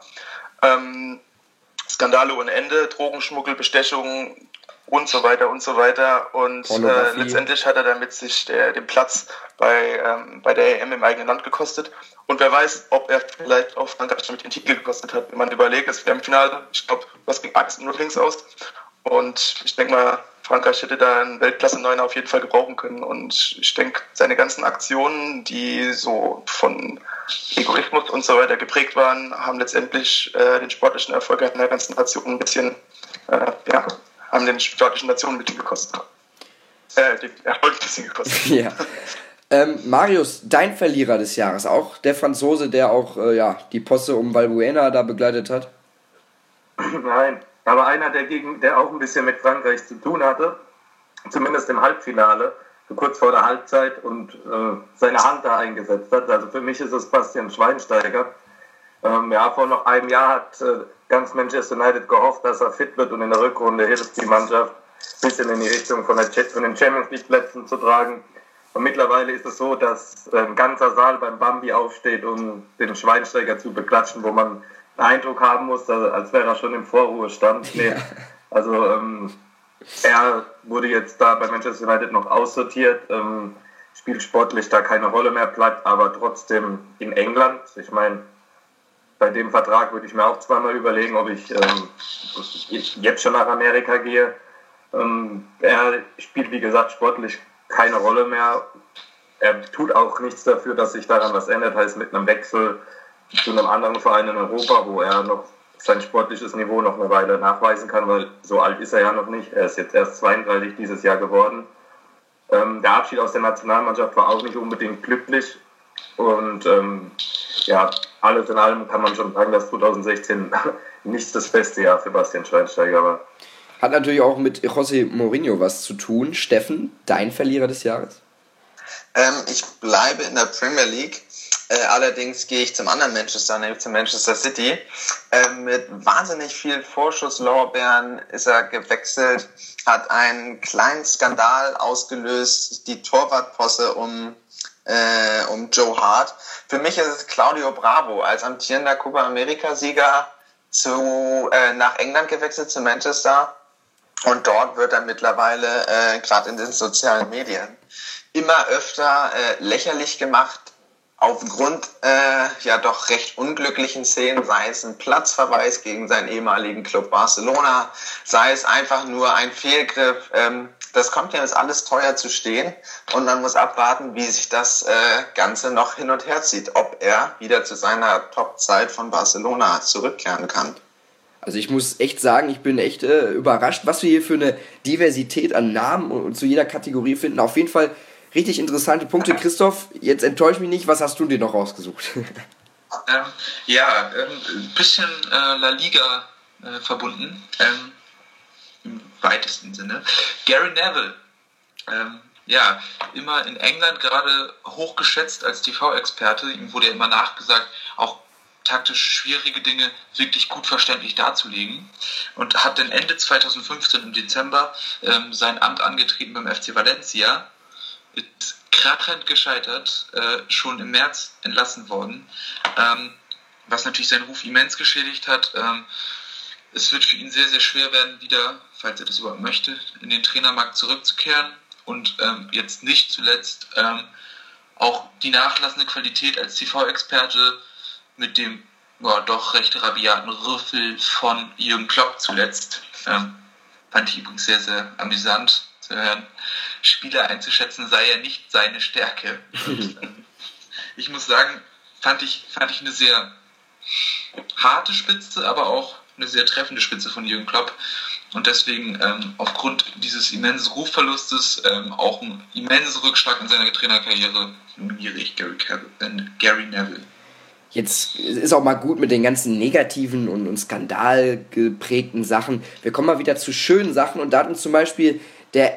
Skandale ohne Ende, Drogenschmuggel, Bestechung und so weiter und so weiter. Und letztendlich hat er damit sich den Platz bei der EM im eigenen Land gekostet. Und wer weiß, ob er vielleicht auch Frankreich damit den Titel gekostet hat. Wenn man überlegt, es wäre im Finale, ich glaube, was ging 1-0 links aus. Und ich denke mal, Frankreich hätte da einen Weltklasse-Neuner auf jeden Fall gebrauchen können. Und ich denke, seine ganzen Aktionen, die so von Egoismus und so weiter geprägt waren, haben letztendlich den sportlichen Erfolg in der ganzen Nation ein bisschen, haben den sportlichen Nationen ein bisschen gekostet. Den Erfolg ein bisschen gekostet. Ja. Marius, dein Verlierer des Jahres, auch der Franzose, der auch die Posse um Valbuena da begleitet hat? Nein, aber einer, der auch ein bisschen mit Frankreich zu tun hatte, zumindest im Halbfinale, so kurz vor der Halbzeit und seine Hand da eingesetzt hat. Also für mich ist es Bastian Schweinsteiger. Vor noch einem Jahr hat ganz Manchester United gehofft, dass er fit wird und in der Rückrunde hilft die Mannschaft ein bisschen in die Richtung von den Champions League Plätzen zu tragen. Und mittlerweile ist es so, dass ein ganzer Saal beim Bambi aufsteht, um den Schweinsteiger zu beklatschen, wo man einen Eindruck haben muss, als wäre er schon im Vorruhestand. Nee. Also er wurde jetzt da bei Manchester United noch aussortiert, spielt sportlich da keine Rolle mehr, bleibt aber trotzdem in England. Ich meine, bei dem Vertrag würde ich mir auch zweimal überlegen, ob ich jetzt schon nach Amerika gehe. Er spielt, wie gesagt, sportlich keine Rolle mehr. Er tut auch nichts dafür, dass sich daran was ändert, heißt mit einem Wechsel zu einem anderen Verein in Europa, wo er noch sein sportliches Niveau noch eine Weile nachweisen kann, weil so alt ist er ja noch nicht. Er ist jetzt erst 32 dieses Jahr geworden. Der Abschied aus der Nationalmannschaft war auch nicht unbedingt glücklich und alles in allem kann man schon sagen, dass 2016 nicht das beste Jahr für Bastian Schweinsteiger war. Hat natürlich auch mit José Mourinho was zu tun. Steffen, dein Verlierer des Jahres? Ich bleibe in der Premier League. Allerdings gehe ich zum anderen Manchester, nämlich zum Manchester City. Mit wahnsinnig viel Vorschusslorbeeren ist er gewechselt, hat einen kleinen Skandal ausgelöst, die Torwartposse um Joe Hart. Für mich ist es Claudio Bravo als amtierender Copa America-Sieger nach England gewechselt, zu Manchester. Und dort wird er mittlerweile, gerade in den sozialen Medien, immer öfter lächerlich gemacht, aufgrund doch recht unglücklichen Szenen, sei es ein Platzverweis gegen seinen ehemaligen Club Barcelona, sei es einfach nur ein Fehlgriff. Das kommt ja jetzt alles teuer zu stehen und man muss abwarten, wie sich das Ganze noch hin und her zieht, ob er wieder zu seiner Top-Zeit von Barcelona zurückkehren kann. Also ich muss echt sagen, ich bin echt überrascht, was wir hier für eine Diversität an Namen und zu jeder Kategorie finden. Auf jeden Fall richtig interessante Punkte. Christoph, jetzt enttäusch mich nicht, was hast du dir noch rausgesucht? Ein bisschen La Liga verbunden, im weitesten Sinne. Gary Neville, immer in England gerade hochgeschätzt als TV-Experte. Ihm wurde ja immer nachgesagt, auch taktisch schwierige Dinge wirklich gut verständlich darzulegen und hat dann Ende 2015 im Dezember sein Amt angetreten beim FC Valencia, ist krachend gescheitert, schon im März entlassen worden, was natürlich seinen Ruf immens geschädigt hat. es wird für ihn sehr, sehr schwer werden, wieder, falls er das überhaupt möchte, in den Trainermarkt zurückzukehren und jetzt nicht zuletzt auch die nachlassende Qualität als TV-Experte mit dem doch recht rabiaten Rüffel von Jürgen Klopp zuletzt. Fand ich übrigens sehr, sehr amüsant zu hören. Spieler einzuschätzen sei ja nicht seine Stärke. Und, ich muss sagen, fand ich eine sehr harte Spitze, aber auch eine sehr treffende Spitze von Jürgen Klopp. Und deswegen aufgrund dieses immensen Rufverlustes, auch ein immensen Rückschlag in seiner Trainerkarriere, nominiere ich Gary Neville. Jetzt ist auch mal gut mit den ganzen negativen und skandalgeprägten Sachen. Wir kommen mal wieder zu schönen Sachen und da hat uns zum Beispiel der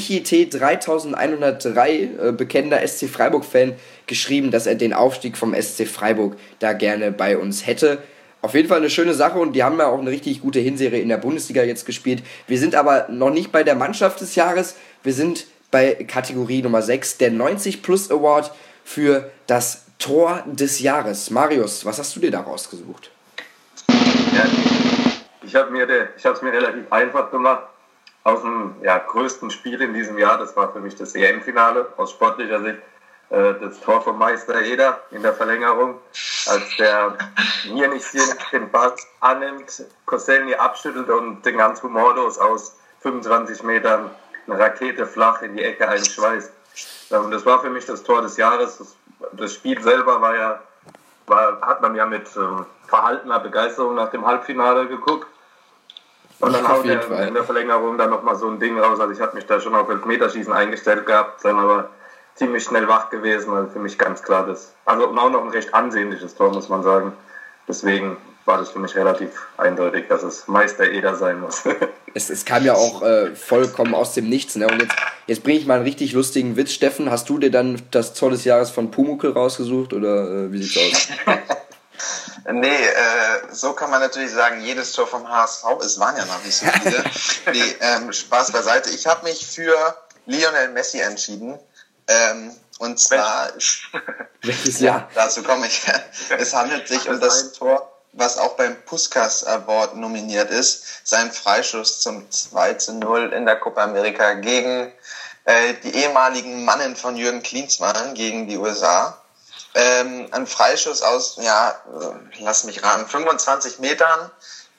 @michit3103 bekennender SC Freiburg-Fan geschrieben, dass er den Aufstieg vom SC Freiburg da gerne bei uns hätte. Auf jeden Fall eine schöne Sache und die haben ja auch eine richtig gute Hinserie in der Bundesliga jetzt gespielt. Wir sind aber noch nicht bei der Mannschaft des Jahres, wir sind bei Kategorie Nummer 6, der 90 Plus Award für das Tor des Jahres. Marius, was hast du dir da rausgesucht? Ja, ich habe es mir relativ einfach gemacht. Aus dem größten Spiel in diesem Jahr, das war für mich das EM-Finale, aus sportlicher Sicht, das Tor von Meister Eder in der Verlängerung, als der mir nicht den Ball annimmt, Koscielny abschüttelt und den ganz humorlos aus 25 Metern eine Rakete flach in die Ecke einschweißt. Das war für mich das Tor des Jahres. Das Spiel selber hat man ja mit verhaltener Begeisterung nach dem Halbfinale geguckt. Und dann haut er in der Verlängerung dann nochmal so ein Ding raus. Also ich habe mich da schon auf Elfmeterschießen eingestellt gehabt, dann aber ziemlich schnell wach gewesen. Also für mich ganz klar das. Also auch noch ein recht ansehnliches Tor, muss man sagen. Deswegen war das für mich relativ eindeutig, dass es Meister Eder sein muss. Es kam ja auch vollkommen aus dem Nichts. Ne? Und jetzt bringe ich mal einen richtig lustigen Witz. Steffen, hast du dir dann das Tor des Jahres von Pumuckl rausgesucht oder wie sieht's aus? Nee, so kann man natürlich sagen, jedes Tor vom HSV, es waren ja noch nicht so viele. Nee, Spaß beiseite. Ich habe mich für Lionel Messi entschieden. Und zwar, welches Jahr? Dazu komme ich. Es handelt sich um das Tor, was auch beim Puskás Award nominiert ist. Sein Freischuss zum 2:0 in der Copa America gegen die ehemaligen Mannen von Jürgen Klinsmann gegen die USA. Ein Freischuss aus, lass mich raten, 25 Metern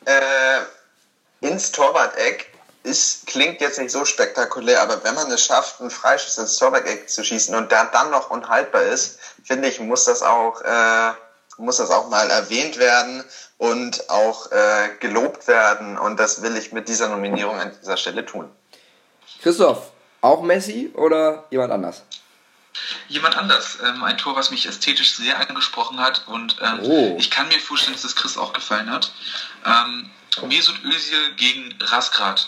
ins Torwart-Eck. Klingt jetzt nicht so spektakulär, aber wenn man es schafft, einen Freischuss ins Torwart-Eck zu schießen und der dann noch unhaltbar ist, finde ich, muss das auch mal erwähnt werden und auch gelobt werden. Und das will ich mit dieser Nominierung an dieser Stelle tun. Christoph, auch Messi oder jemand anders? Jemand anders. Ein Tor, was mich ästhetisch sehr angesprochen hat und ich kann mir vorstellen, dass das Chris auch gefallen hat. Mesut Özil gegen Razgrad.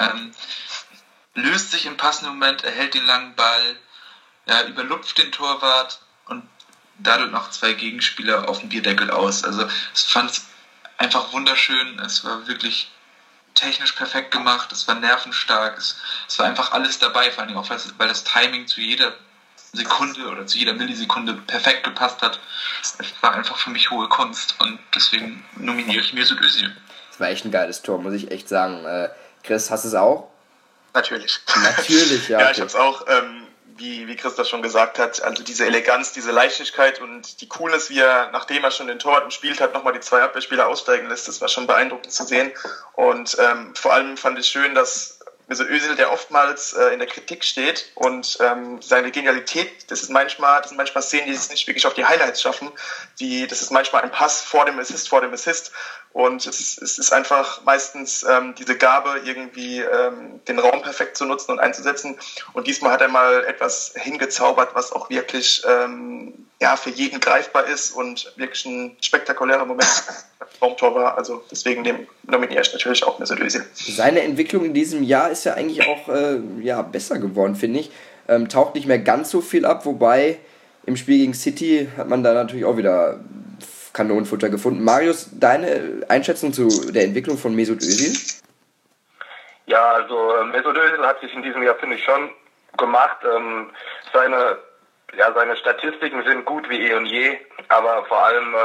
Löst sich im passenden Moment, erhält den langen Ball, überlupft den Torwart und dadurch noch 2 Gegenspieler auf dem Bierdeckel aus. Also ich fand es einfach wunderschön. Es war wirklich technisch perfekt gemacht, es war nervenstark, es war einfach alles dabei, vor allem auch, weil das Timing zu jeder Sekunde oder zu jeder Millisekunde perfekt gepasst hat. Es war einfach für mich hohe Kunst und deswegen nominiere ich Mesut Özil. Das war echt ein geiles Tor, muss ich echt sagen. Chris, hast du es auch? Natürlich. Natürlich, ja. Ja, ich habe es auch, wie Chris das schon gesagt hat, also diese Eleganz, diese Leichtigkeit und die Coolness, wie er, nachdem er schon den Torwart gespielt hat, nochmal die 2 Abwehrspieler aussteigen lässt, das war schon beeindruckend zu sehen. Und vor allem fand ich schön, dass Mesut Özil, der oftmals in der Kritik steht und seine Genialität, das sind manchmal Szenen, die es nicht wirklich auf die Highlights schaffen, das ist manchmal ein Pass vor dem Assist und es ist einfach meistens diese Gabe, irgendwie den Raum perfekt zu nutzen und einzusetzen und diesmal hat er mal etwas hingezaubert, was auch wirklich für jeden greifbar ist und wirklich ein spektakulärer Moment Traumtor war, also deswegen nominiere ich natürlich auch Mesut Özil. Seine Entwicklung in diesem Jahr ist ja eigentlich auch besser geworden, finde ich. Taucht nicht mehr ganz so viel ab, wobei im Spiel gegen City hat man da natürlich auch wieder Kanonenfutter gefunden. Marius, deine Einschätzung zu der Entwicklung von Mesut Özil? Ja, also Mesut Özil hat sich in diesem Jahr, finde ich, schon gemacht. Seine Statistiken sind gut wie eh und je, aber vor allem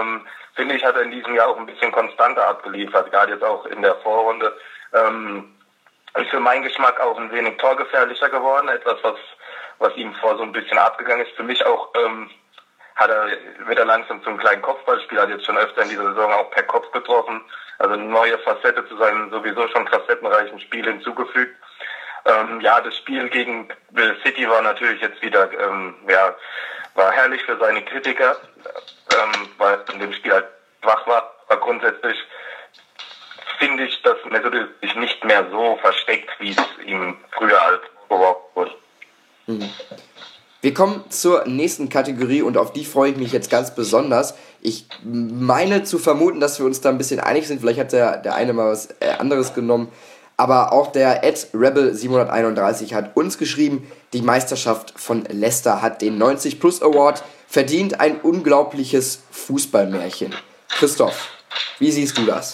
finde ich, hat er in diesem Jahr auch ein bisschen konstanter abgeliefert, gerade jetzt auch in der Vorrunde. Ist für meinen Geschmack auch ein wenig torgefährlicher geworden, etwas, was ihm vor so ein bisschen abgegangen ist. Für mich auch wird er langsam zum kleinen Kopfballspieler, hat jetzt schon öfter in dieser Saison auch per Kopf getroffen, also eine neue Facette zu seinem sowieso schon facettenreichen Spiel hinzugefügt. Das Spiel gegen Bill City war natürlich jetzt wieder, war herrlich für seine Kritiker, weil in dem Spiel halt schwach war, aber grundsätzlich finde ich, dass Mesut sich nicht mehr so versteckt, wie es ihm früher halt vorgeworfen wurde. Wir kommen zur nächsten Kategorie und auf die freue ich mich jetzt ganz besonders. Ich meine zu vermuten, dass wir uns da ein bisschen einig sind. Vielleicht hat der eine mal was anderes genommen. Aber auch der @rebel731 hat uns geschrieben, die Meisterschaft von Leicester hat den 90 Plus Award verdient. Ein unglaubliches Fußballmärchen. Christoph, wie siehst du das?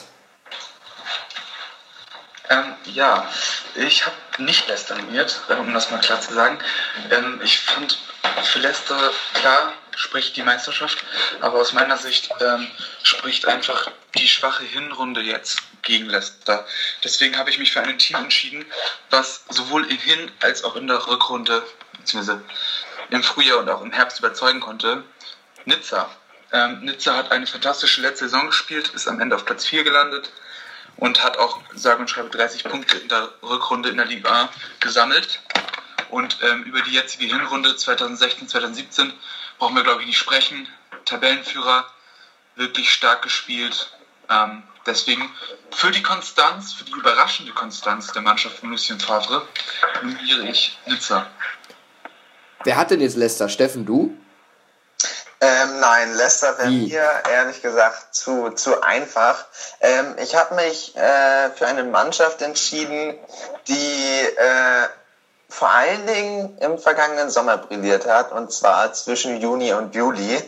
Ich habe nicht Leicester nominiert, um das mal klar zu sagen. Ich fand für Leicester, klar, spricht die Meisterschaft, aber aus meiner Sicht spricht einfach die schwache Hinrunde jetzt gegen Leicester. Deswegen habe ich mich für ein Team entschieden, was sowohl in Hin- als auch in der Rückrunde, beziehungsweise im Frühjahr und auch im Herbst überzeugen konnte. Nizza. Nizza hat eine fantastische letzte Saison gespielt, ist am Ende auf Platz 4 gelandet und hat auch sage und schreibe 30 Punkte in der Rückrunde in der Liga A gesammelt. Und über die jetzige Hinrunde 2016, 2017 brauchen wir, glaube ich, nicht sprechen. Tabellenführer, wirklich stark gespielt. Deswegen für die Konstanz, für die überraschende Konstanz der Mannschaft von Lucien Favre nominiere ich Nizza. Wer hat denn jetzt Leicester? Steffen, du? Nein, Leicester wäre mir ehrlich gesagt zu einfach. Ich habe mich für eine Mannschaft entschieden, die vor allen Dingen im vergangenen Sommer brilliert hat, und zwar zwischen Juni und Juli.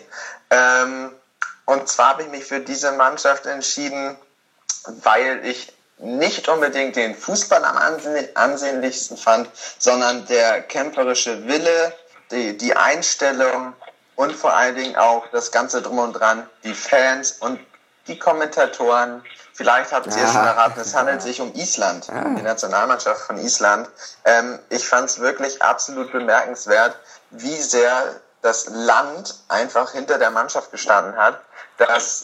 Und zwar habe ich mich für diese Mannschaft entschieden, weil ich nicht unbedingt den Fußball am ansehnlichsten fand, sondern der kämpferische Wille, die Einstellung und vor allen Dingen auch das Ganze drum und dran, die Fans und die Kommentatoren. Vielleicht habt ihr es schon erraten, es handelt sich um Island, die Nationalmannschaft von Island. Ich fand es wirklich absolut bemerkenswert, wie sehr das Land einfach hinter der Mannschaft gestanden hat, dass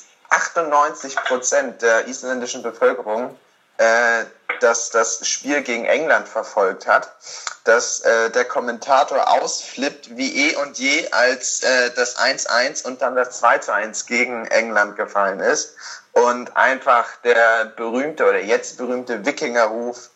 98% der isländischen Bevölkerung das Spiel gegen England verfolgt hat, dass der Kommentator ausflippt wie eh und je, als das 1-1 und dann das 2-1 gegen England gefallen ist, und einfach der berühmte oder jetzt berühmte Wikingerruf,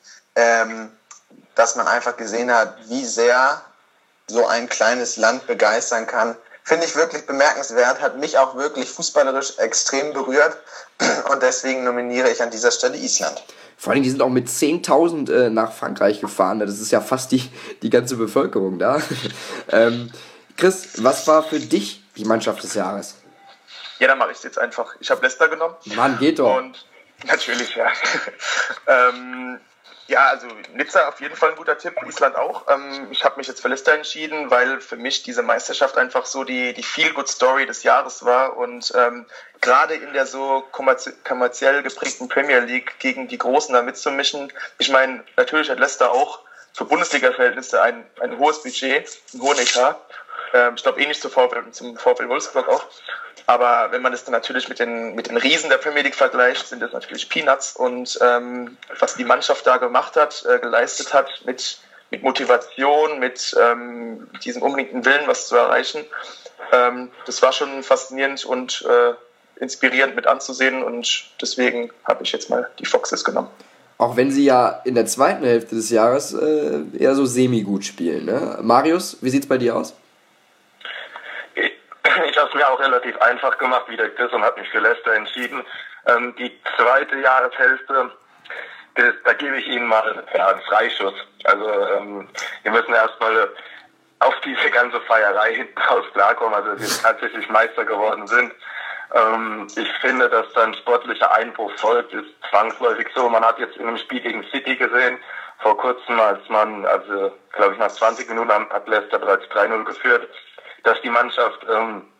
dass man einfach gesehen hat, wie sehr so ein kleines Land begeistern kann, finde ich wirklich bemerkenswert, hat mich auch wirklich fußballerisch extrem berührt, und deswegen nominiere ich an dieser Stelle Island. Vor allem, die sind auch mit 10.000 nach Frankreich gefahren. Das ist ja fast die ganze Bevölkerung da. Chris, was war für dich die Mannschaft des Jahres? Ja, dann mache ich es jetzt einfach. Ich habe Leicester genommen. Mann, geht doch. Und natürlich, ja. Also Nizza auf jeden Fall ein guter Tipp, Island auch. Ich habe mich jetzt für Leicester entschieden, weil für mich diese Meisterschaft einfach so die Feel-Good-Story des Jahres war, und gerade in der so kommerziell geprägten Premier League gegen die Großen da mitzumischen. Ich meine, natürlich hat Leicester auch für Bundesliga-Verhältnisse ein hohes Budget, einen hohen Etat. Ich glaube ähnlich zum VfL Wolfsburg auch. Aber wenn man das dann natürlich mit den Riesen der Premier League vergleicht, sind das natürlich Peanuts. Und was die Mannschaft da gemacht hat, geleistet hat, mit Motivation, mit diesem unbedingten Willen, was zu erreichen, das war schon faszinierend und inspirierend mit anzusehen. Und deswegen habe ich jetzt mal die Foxes genommen. Auch wenn sie ja in der zweiten Hälfte des Jahres eher so semi-gut spielen. Ne? Marius, wie sieht's bei dir aus? Ich habe es mir auch relativ einfach gemacht wie der Chris und habe mich für Leicester entschieden. Die zweite Jahreshälfte, da gebe ich Ihnen mal einen Freischuss. Also wir müssen erstmal auf diese ganze Feierei hinten raus klarkommen, also dass wir tatsächlich Meister geworden sind. Ich finde, dass dann sportlicher Einbruch folgt, ist zwangsläufig so. Man hat jetzt in einem Spiel gegen City gesehen, vor kurzem, als man, glaube ich, nach 20 Minuten hat Leicester bereits 3-0 geführt, dass die Mannschaft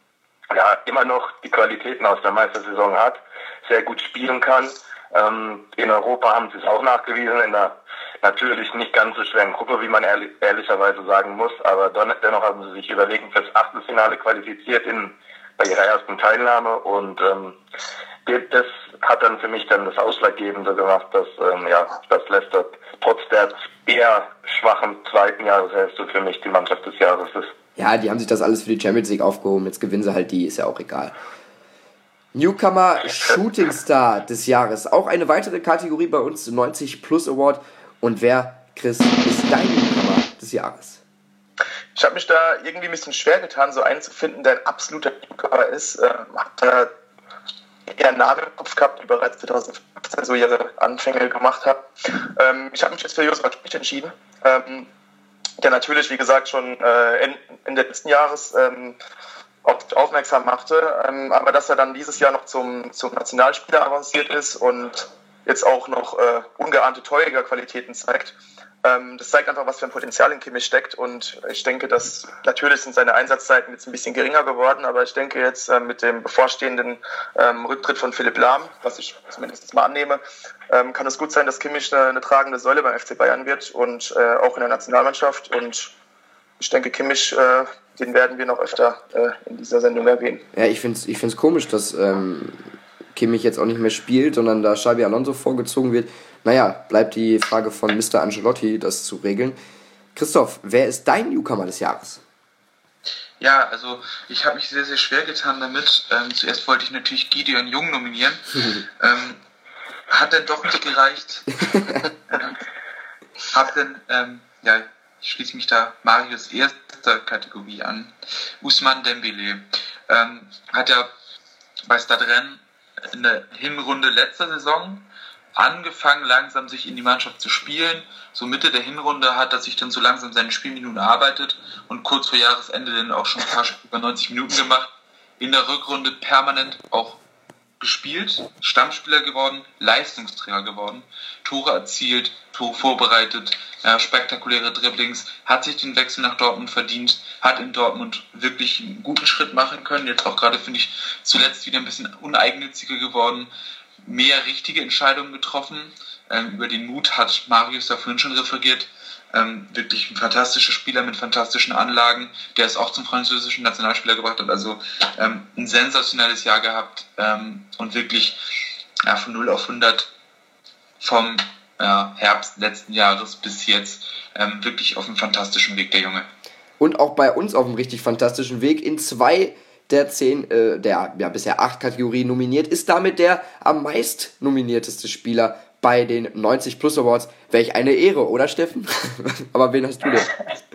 immer noch die Qualitäten aus der Meistersaison hat, sehr gut spielen kann. In Europa haben sie es auch nachgewiesen, in einer natürlich nicht ganz so schweren Gruppe, wie man ehrlicherweise sagen muss, aber dennoch haben sie sich überlegen fürs Achtelfinale qualifiziert bei ihrer ersten Teilnahme und das hat dann für mich dann das Ausschlaggebende gemacht, dass Leicester trotz der eher schwachen zweiten Jahreshälfte für mich die Mannschaft des Jahres ist. Ja, die haben sich das alles für die Champions League aufgehoben, jetzt gewinnen sie halt die, ist ja auch egal. Newcomer Shooting Star des Jahres, auch eine weitere Kategorie bei uns, 90 Plus Award. Und wer, Chris, ist dein Newcomer des Jahres? Ich habe mich da irgendwie ein bisschen schwer getan, so einen zu finden, der ein absoluter Newcomer ist. Hat eher einen Namen im Kopf gehabt, die bereits 2015 so ihre Anfänge gemacht hat. Ich habe mich jetzt für Joshua Kimmich entschieden, der natürlich, wie gesagt, schon Ende letzten Jahres aufmerksam machte, aber dass er dann dieses Jahr noch zum Nationalspieler avanciert ist und jetzt auch noch ungeahnte Torjägerqualitäten zeigt. Das zeigt einfach, was für ein Potenzial in Kimmich steckt und ich denke, dass natürlich sind seine Einsatzzeiten jetzt ein bisschen geringer geworden, aber ich denke jetzt mit dem bevorstehenden Rücktritt von Philipp Lahm, was ich zumindest mal annehme, kann es gut sein, dass Kimmich eine tragende Säule beim FC Bayern wird und auch in der Nationalmannschaft und ich denke, Kimmich, den werden wir noch öfter in dieser Sendung erwähnen. Ja, ich find's komisch, dass Kimmich jetzt auch nicht mehr spielt, sondern da Xabi Alonso vorgezogen wird. Naja, bleibt die Frage von Mr. Ancelotti, das zu regeln. Christoph, wer ist dein Newcomer des Jahres? Ja, also ich habe mich sehr, sehr schwer getan damit. Zuerst wollte ich natürlich Gideon Jung nominieren. Hat dann doch nicht gereicht. Ich schließe mich da Marius erster Kategorie an. Ousmane Dembélé hat ja bei Stade Rennes in der Hinrunde letzter Saison angefangen, langsam sich in die Mannschaft zu spielen. So Mitte der Hinrunde hat er sich dann so langsam seine Spielminuten erarbeitet und kurz vor Jahresende dann auch schon ein paar über 90 Minuten gemacht. In der Rückrunde permanent auch gespielt, Stammspieler geworden, Leistungsträger geworden, Tore erzielt, Tore vorbereitet, spektakuläre Dribblings, hat sich den Wechsel nach Dortmund verdient, hat in Dortmund wirklich einen guten Schritt machen können, jetzt auch gerade finde ich zuletzt wieder ein bisschen uneigennütziger geworden, mehr richtige Entscheidungen getroffen, über den Mut hat Marius da vorhin schon referiert, wirklich ein fantastischer Spieler mit fantastischen Anlagen, der es auch zum französischen Nationalspieler gebracht hat, also ein sensationelles Jahr gehabt und wirklich von 0 auf 100 vom Herbst letzten Jahres bis jetzt wirklich auf einem fantastischen Weg, der Junge. Und auch bei uns auf einem richtig fantastischen Weg. In 2 der 10, bisher 8 Kategorien nominiert, ist damit der am meist nominierteste Spieler bei den 90 Plus Awards. Welch eine Ehre, oder Steffen? Aber wen hast du denn?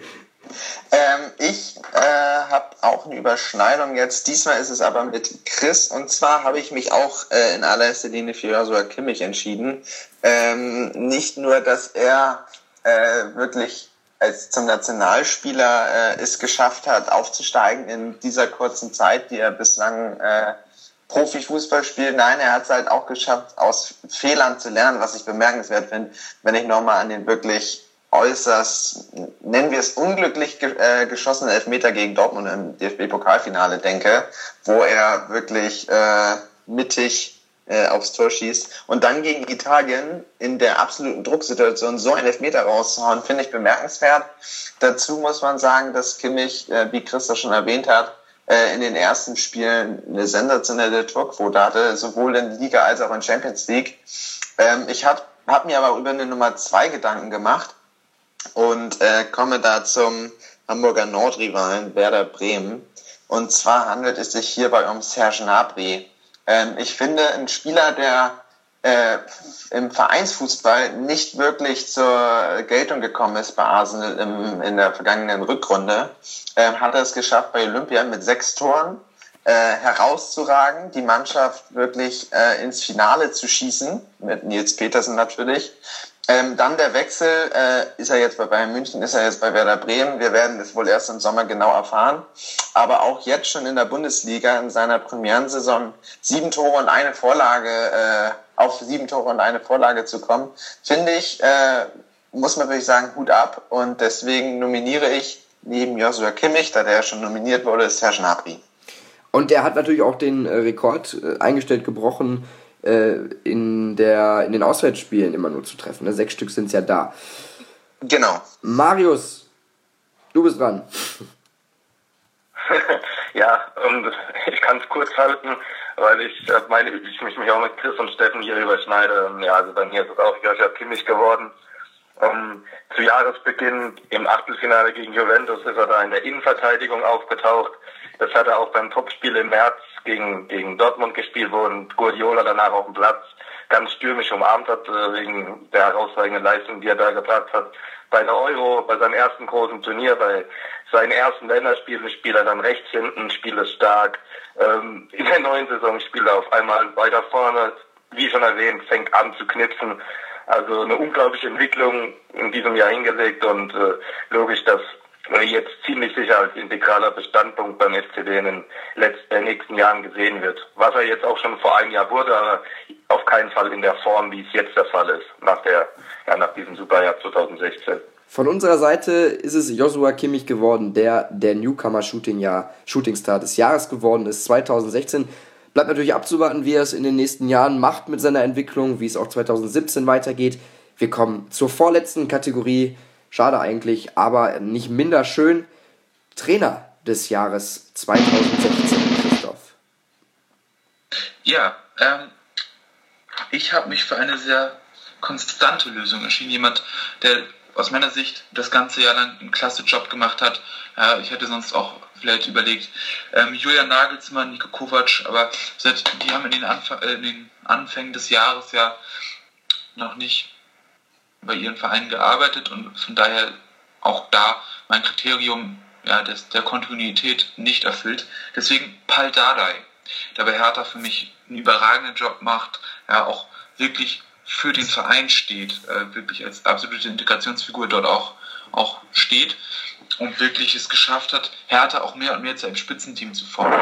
Ich habe auch eine Überschneidung jetzt. Diesmal ist es aber mit Chris. Und zwar habe ich mich auch in allererster Linie für Joshua Kimmich entschieden. Nicht nur, dass er wirklich als zum Nationalspieler es geschafft hat, aufzusteigen in dieser kurzen Zeit, die er bislang Profifußball spielt. Nein, er hat es halt auch geschafft, aus Fehlern zu lernen, was ich bemerkenswert finde, wenn ich nochmal an den wirklich äußerst, nennen wir es unglücklich geschossenen Elfmeter gegen Dortmund im DFB-Pokalfinale denke, wo er wirklich mittig aufs Tor schießt und dann gegen Italien in der absoluten Drucksituation so einen Elfmeter rauszuhauen, finde ich bemerkenswert. Dazu muss man sagen, dass Kimmich, wie Christa schon erwähnt hat, in den ersten Spielen eine sensationelle Torquote hatte, sowohl in Liga als auch in Champions League. Ich hab mir aber über eine Nummer 2 Gedanken gemacht und komme da zum Hamburger Nordrivalen Werder Bremen. Und zwar handelt es sich hierbei um Serge Gnabry. Ich finde, ein Spieler, der im Vereinsfußball nicht wirklich zur Geltung gekommen ist bei Arsenal in der vergangenen Rückrunde, hat er es geschafft, bei Olympia mit 6 Toren herauszuragen, die Mannschaft wirklich ins Finale zu schießen, mit Nils Petersen natürlich. Dann der Wechsel, ist er jetzt bei Bayern München, ist er jetzt bei Werder Bremen. Wir werden es wohl erst im Sommer genau erfahren. Aber auch jetzt schon in der Bundesliga in seiner Premierensaison 7 Tore und eine Vorlage, auf 7 Tore und eine Vorlage zu kommen, finde ich, muss man wirklich sagen, Hut ab. Und deswegen nominiere ich neben Joshua Kimmich, da der schon nominiert wurde, Serge Gnabry. Und der hat natürlich auch den Rekord eingestellt, gebrochen, in den Auswärtsspielen immer nur zu treffen. Ne? 6 Stück sind es ja da. Genau. Marius, du bist dran. Ja, ich kann es kurz halten, weil ich mich auch mit Chris und Steffen hier überschneide. Ja, also bei mir ist es auch Joshua Kimmich geworden. Zu Jahresbeginn im Achtelfinale gegen Juventus ist er da in der Innenverteidigung aufgetaucht. Das hat er auch beim Topspiel im März gegen Dortmund gespielt, wo Guardiola danach auf dem Platz ganz stürmisch umarmt hat, wegen der herausragenden Leistung, die er da gebracht hat. Bei der Euro, bei seinem ersten großen Turnier, bei seinen ersten Länderspielen spielt er dann rechts hinten, spielt es stark. In der neuen Saison spielt er auf einmal weiter vorne, wie schon erwähnt, fängt an zu knipsen. Also eine unglaubliche Entwicklung in diesem Jahr hingelegt und logisch, dass jetzt ziemlich sicher als integraler Bestandpunkt beim FCD in den nächsten Jahren gesehen wird. Was er jetzt auch schon vor einem Jahr wurde, aber auf keinen Fall in der Form, wie es jetzt der Fall ist, nach diesem Superjahr 2016. Von unserer Seite ist es Joshua Kimmich geworden, der Newcomer Shootingstar des Jahres geworden ist, 2016. Bleibt natürlich abzuwarten, wie er es in den nächsten Jahren macht mit seiner Entwicklung, wie es auch 2017 weitergeht. Wir kommen zur vorletzten Kategorie. Schade eigentlich, aber nicht minder schön. Trainer des Jahres 2016, Christoph. Ja, ich habe mich für eine sehr konstante Lösung entschieden. Jemand, der aus meiner Sicht das ganze Jahr lang einen klasse Job gemacht hat. Ich hätte sonst auch vielleicht überlegt, Julian Nagelsmann, Niko Kovac, aber die haben in den Anfängen des Jahres ja noch nicht bei ihren Vereinen gearbeitet und von daher auch da mein Kriterium der Kontinuität nicht erfüllt. Deswegen Pal Dardai, der bei Hertha für mich einen überragenden Job macht, auch wirklich für den Verein steht, wirklich als absolute Integrationsfigur dort auch steht und wirklich es geschafft hat, Hertha auch mehr und mehr zu einem Spitzenteam zu formen.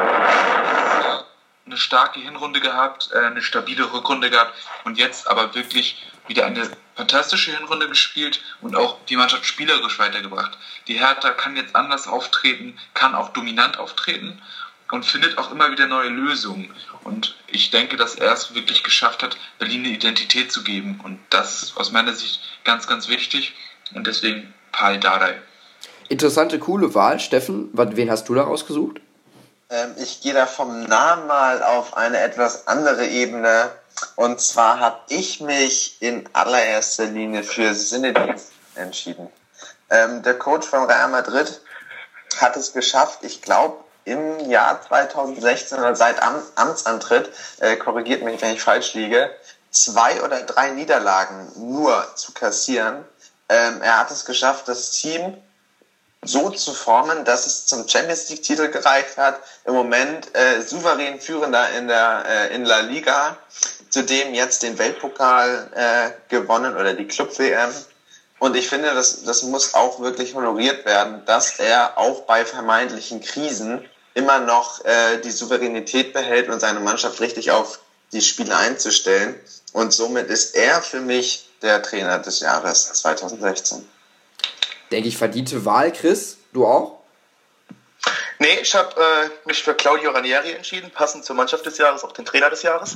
Eine starke Hinrunde gehabt, eine stabile Rückrunde gehabt und jetzt aber wirklich wieder eine fantastische Hinrunde gespielt und auch die Mannschaft spielerisch weitergebracht. Die Hertha kann jetzt anders auftreten, kann auch dominant auftreten und findet auch immer wieder neue Lösungen. Und ich denke, dass er es wirklich geschafft hat, Berlin eine Identität zu geben. Und das ist aus meiner Sicht ganz, ganz wichtig. Und deswegen Pal Dardai. Interessante, coole Wahl. Steffen, wen hast du da rausgesucht? Ich gehe da vom Namen mal auf eine etwas andere Ebene. Und zwar habe ich mich in allererster Linie für Zinedine entschieden. Der Coach von Real Madrid hat es geschafft, ich glaube im Jahr 2016 oder seit Amtsantritt, korrigiert mich, wenn ich falsch liege, 2 oder 3 Niederlagen nur zu kassieren. Er hat es geschafft, das Team so zu formen, dass es zum Champions-League-Titel gereicht hat. Im Moment souverän führender in La Liga. Zudem jetzt den Weltpokal gewonnen oder die Club-WM. Und ich finde, das muss auch wirklich honoriert werden, dass er auch bei vermeintlichen Krisen immer noch die Souveränität behält und seine Mannschaft richtig auf die Spiele einzustellen. Und somit ist er für mich der Trainer des Jahres 2016. Denke ich, verdiente Wahl. Chris, du auch? Nee, ich habe mich für Claudio Ranieri entschieden, passend zur Mannschaft des Jahres, auch den Trainer des Jahres.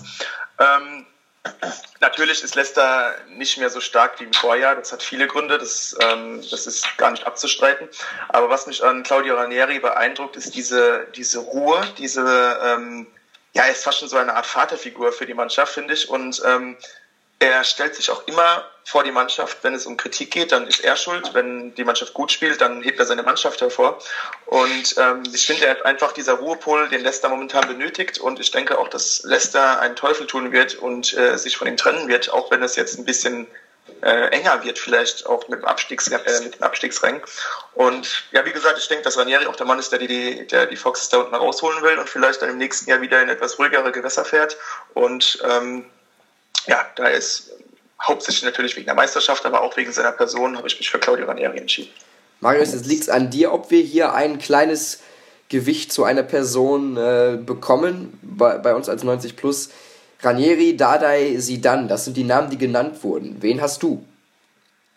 Natürlich ist Leicester nicht mehr so stark wie im Vorjahr. Das hat viele Gründe, das ist gar nicht abzustreiten. Aber was mich an Claudio Ranieri beeindruckt, ist diese Ruhe, er ist fast schon so eine Art Vaterfigur für die Mannschaft, finde ich. Und er stellt sich auch immer vor die Mannschaft. Wenn es um Kritik geht, dann ist er schuld. Wenn die Mannschaft gut spielt, dann hebt er seine Mannschaft hervor. Und ich finde, er ist einfach dieser Ruhepol, den Leicester momentan benötigt. Und ich denke auch, dass Leicester einen Teufel tun wird und sich von ihm trennen wird, auch wenn es jetzt ein bisschen enger wird, vielleicht auch mit dem Abstiegsrängen. Und ja, wie gesagt, ich denke, dass Ranieri auch der Mann ist, der die Foxes da unten rausholen will und vielleicht dann im nächsten Jahr wieder in etwas ruhigere Gewässer fährt. Und da ist hauptsächlich natürlich wegen der Meisterschaft, aber auch wegen seiner Person habe ich mich für Claudio Ranieri entschieden. Marius, es liegt an dir, ob wir hier ein kleines Gewicht zu einer Person bekommen, bei uns als 90 Plus. Ranieri, Dardai, Zidane, das sind die Namen, die genannt wurden. Wen hast du?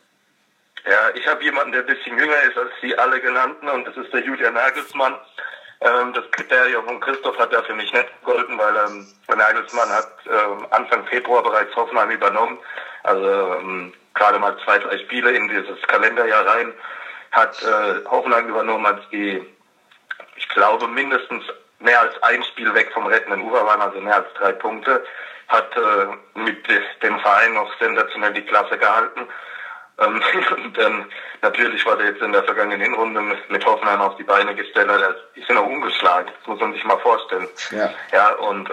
Ja, ich habe jemanden, der ein bisschen jünger ist als die alle genannten, und das ist der Julian Nagelsmann. Das Kriterium von Christoph hat ja für mich nicht gegolten, weil Nagelsmann hat Anfang Februar bereits Hoffenheim übernommen. Also gerade mal 2-3 Spiele in dieses Kalenderjahr rein hat Hoffenheim übernommen, als die, ich glaube, mindestens mehr als ein Spiel weg vom rettenden Ufer waren, also mehr als 3 Punkte, hat mit dem Verein noch sensationell die Klasse gehalten. Und dann natürlich war der jetzt in der vergangenen Hinrunde mit Hoffenheim auf die Beine gestellt, die sind auch umgeschlagen, das muss man sich mal vorstellen. Ja, und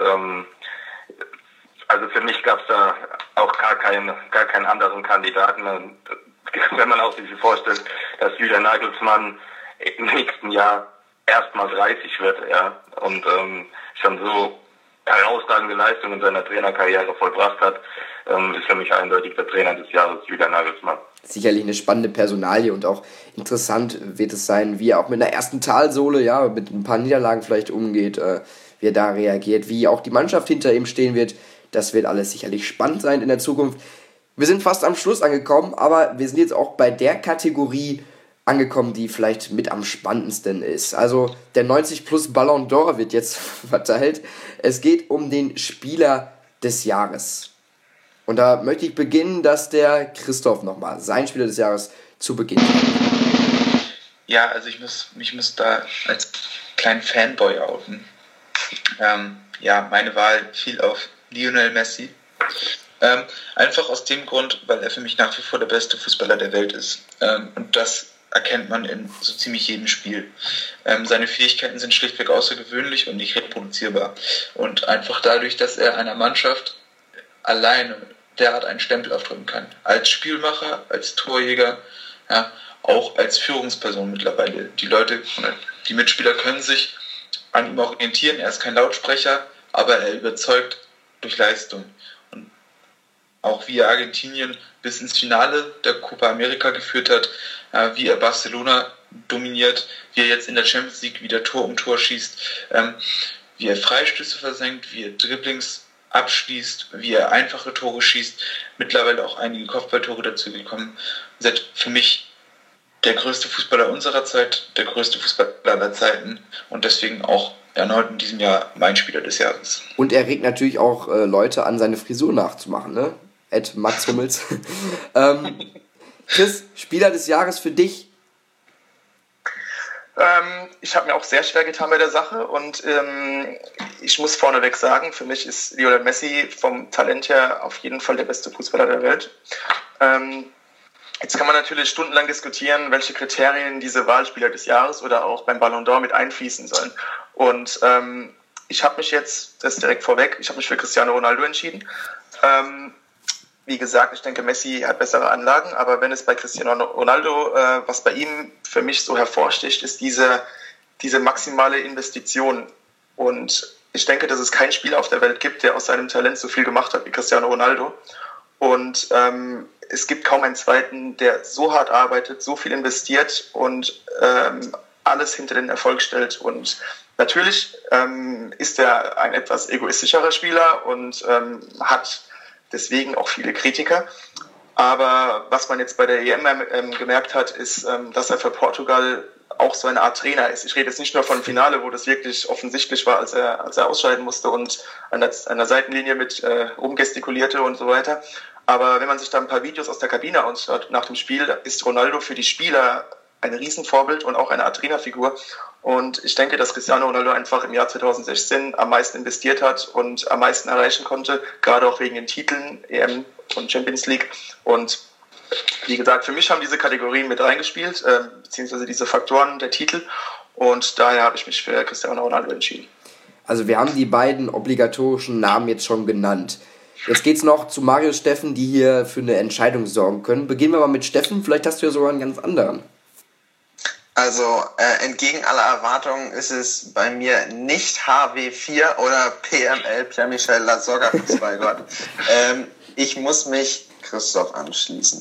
also für mich gab es da auch gar keinen anderen Kandidaten. Wenn man auch sich vorstellt, dass Julian Nagelsmann im nächsten Jahr erstmal 30 wird, ja, und schon so herausragende Leistung in seiner Trainerkarriere vollbracht hat, ist für mich eindeutig der Trainer des Jahres, Julian Nagelsmann. Sicherlich eine spannende Personalie und auch interessant wird es sein, wie er auch mit einer ersten Talsohle, ja, mit ein paar Niederlagen vielleicht umgeht, wie er da reagiert, wie auch die Mannschaft hinter ihm stehen wird. Das wird alles sicherlich spannend sein in der Zukunft. Wir sind fast am Schluss angekommen, aber wir sind jetzt auch bei der Kategorie angekommen, die vielleicht mit am spannendsten ist. Also der 90 plus Ballon d'Or wird jetzt verteilt. Es geht um den Spieler des Jahres. Und da möchte ich beginnen, dass der Christoph nochmal sein Spieler des Jahres zu Beginn hat. Ja, also ich muss da als kleinen Fanboy outen. Ja, meine Wahl fiel auf Lionel Messi. Einfach aus dem Grund, weil er für mich nach wie vor der beste Fußballer der Welt ist. Und das erkennt man in so ziemlich jedem Spiel. Seine Fähigkeiten sind schlichtweg außergewöhnlich und nicht reproduzierbar. Und einfach dadurch, dass er einer Mannschaft alleine derart einen Stempel aufdrücken kann. Als Spielmacher, als Torjäger, ja, auch als Führungsperson mittlerweile. Die Leute, die Mitspieler können sich an ihm orientieren. Er ist kein Lautsprecher, aber er überzeugt durch Leistung. Und auch wie er Argentinien bis ins Finale der Copa America geführt hat, wie er Barcelona dominiert, wie er jetzt in der Champions League wieder Tor um Tor schießt, wie er Freistöße versenkt, wie er Dribblings abschließt, wie er einfache Tore schießt, mittlerweile auch einige Kopfballtore dazu gekommen. Seid für mich der größte Fußballer unserer Zeit, der größte Fußballer aller Zeiten und deswegen auch erneut in diesem Jahr mein Spieler des Jahres. Und er regt natürlich auch Leute an, seine Frisur nachzumachen, ne? Max Hummels. Chris, Spieler des Jahres für dich? Ich habe mir auch sehr schwer getan bei der Sache und ich muss vorneweg sagen, für mich ist Lionel Messi vom Talent her auf jeden Fall der beste Fußballer der Welt. Jetzt kann man natürlich stundenlang diskutieren, welche Kriterien diese Wahlspieler des Jahres oder auch beim Ballon d'Or mit einfließen sollen. Und ich habe mich jetzt, das direkt vorweg, ich habe mich für Cristiano Ronaldo entschieden. Wie gesagt, ich denke, Messi hat bessere Anlagen, aber wenn es bei Cristiano Ronaldo, was bei ihm für mich so hervorsticht, ist diese maximale Investition. Und ich denke, dass es keinen Spieler auf der Welt gibt, der aus seinem Talent so viel gemacht hat wie Cristiano Ronaldo. Und es gibt kaum einen zweiten, der so hart arbeitet, so viel investiert und alles hinter den Erfolg stellt. Und natürlich ist er ein etwas egoistischerer Spieler und hat deswegen auch viele Kritiker. Aber was man jetzt bei der EM gemerkt hat, ist, dass er für Portugal auch so eine Art Trainer ist. Ich rede jetzt nicht nur von Finale, wo das wirklich offensichtlich war, als er ausscheiden musste und an der Seitenlinie mit rumgestikulierte und so weiter. Aber wenn man sich da ein paar Videos aus der Kabine anschaut nach dem Spiel, ist Ronaldo für die Spieler ein Riesenvorbild und auch eine Art Trainerfigur. Und ich denke, dass Cristiano Ronaldo einfach im Jahr 2016 am meisten investiert hat und am meisten erreichen konnte, gerade auch wegen den Titeln EM und Champions League. Und wie gesagt, für mich haben diese Kategorien mit reingespielt, beziehungsweise diese Faktoren der Titel. Und daher habe ich mich für Cristiano Ronaldo entschieden. Also wir haben die beiden obligatorischen Namen jetzt schon genannt. Jetzt geht's noch zu Marius Steffen, die hier für eine Entscheidung sorgen können. Beginnen wir mal mit Steffen, vielleicht hast du ja sogar einen ganz anderen. Also entgegen aller Erwartungen ist es bei mir nicht HW4 oder PML, Pierre-Michel Lasogga, Fußballgott. Ich muss mich Christoph anschließen.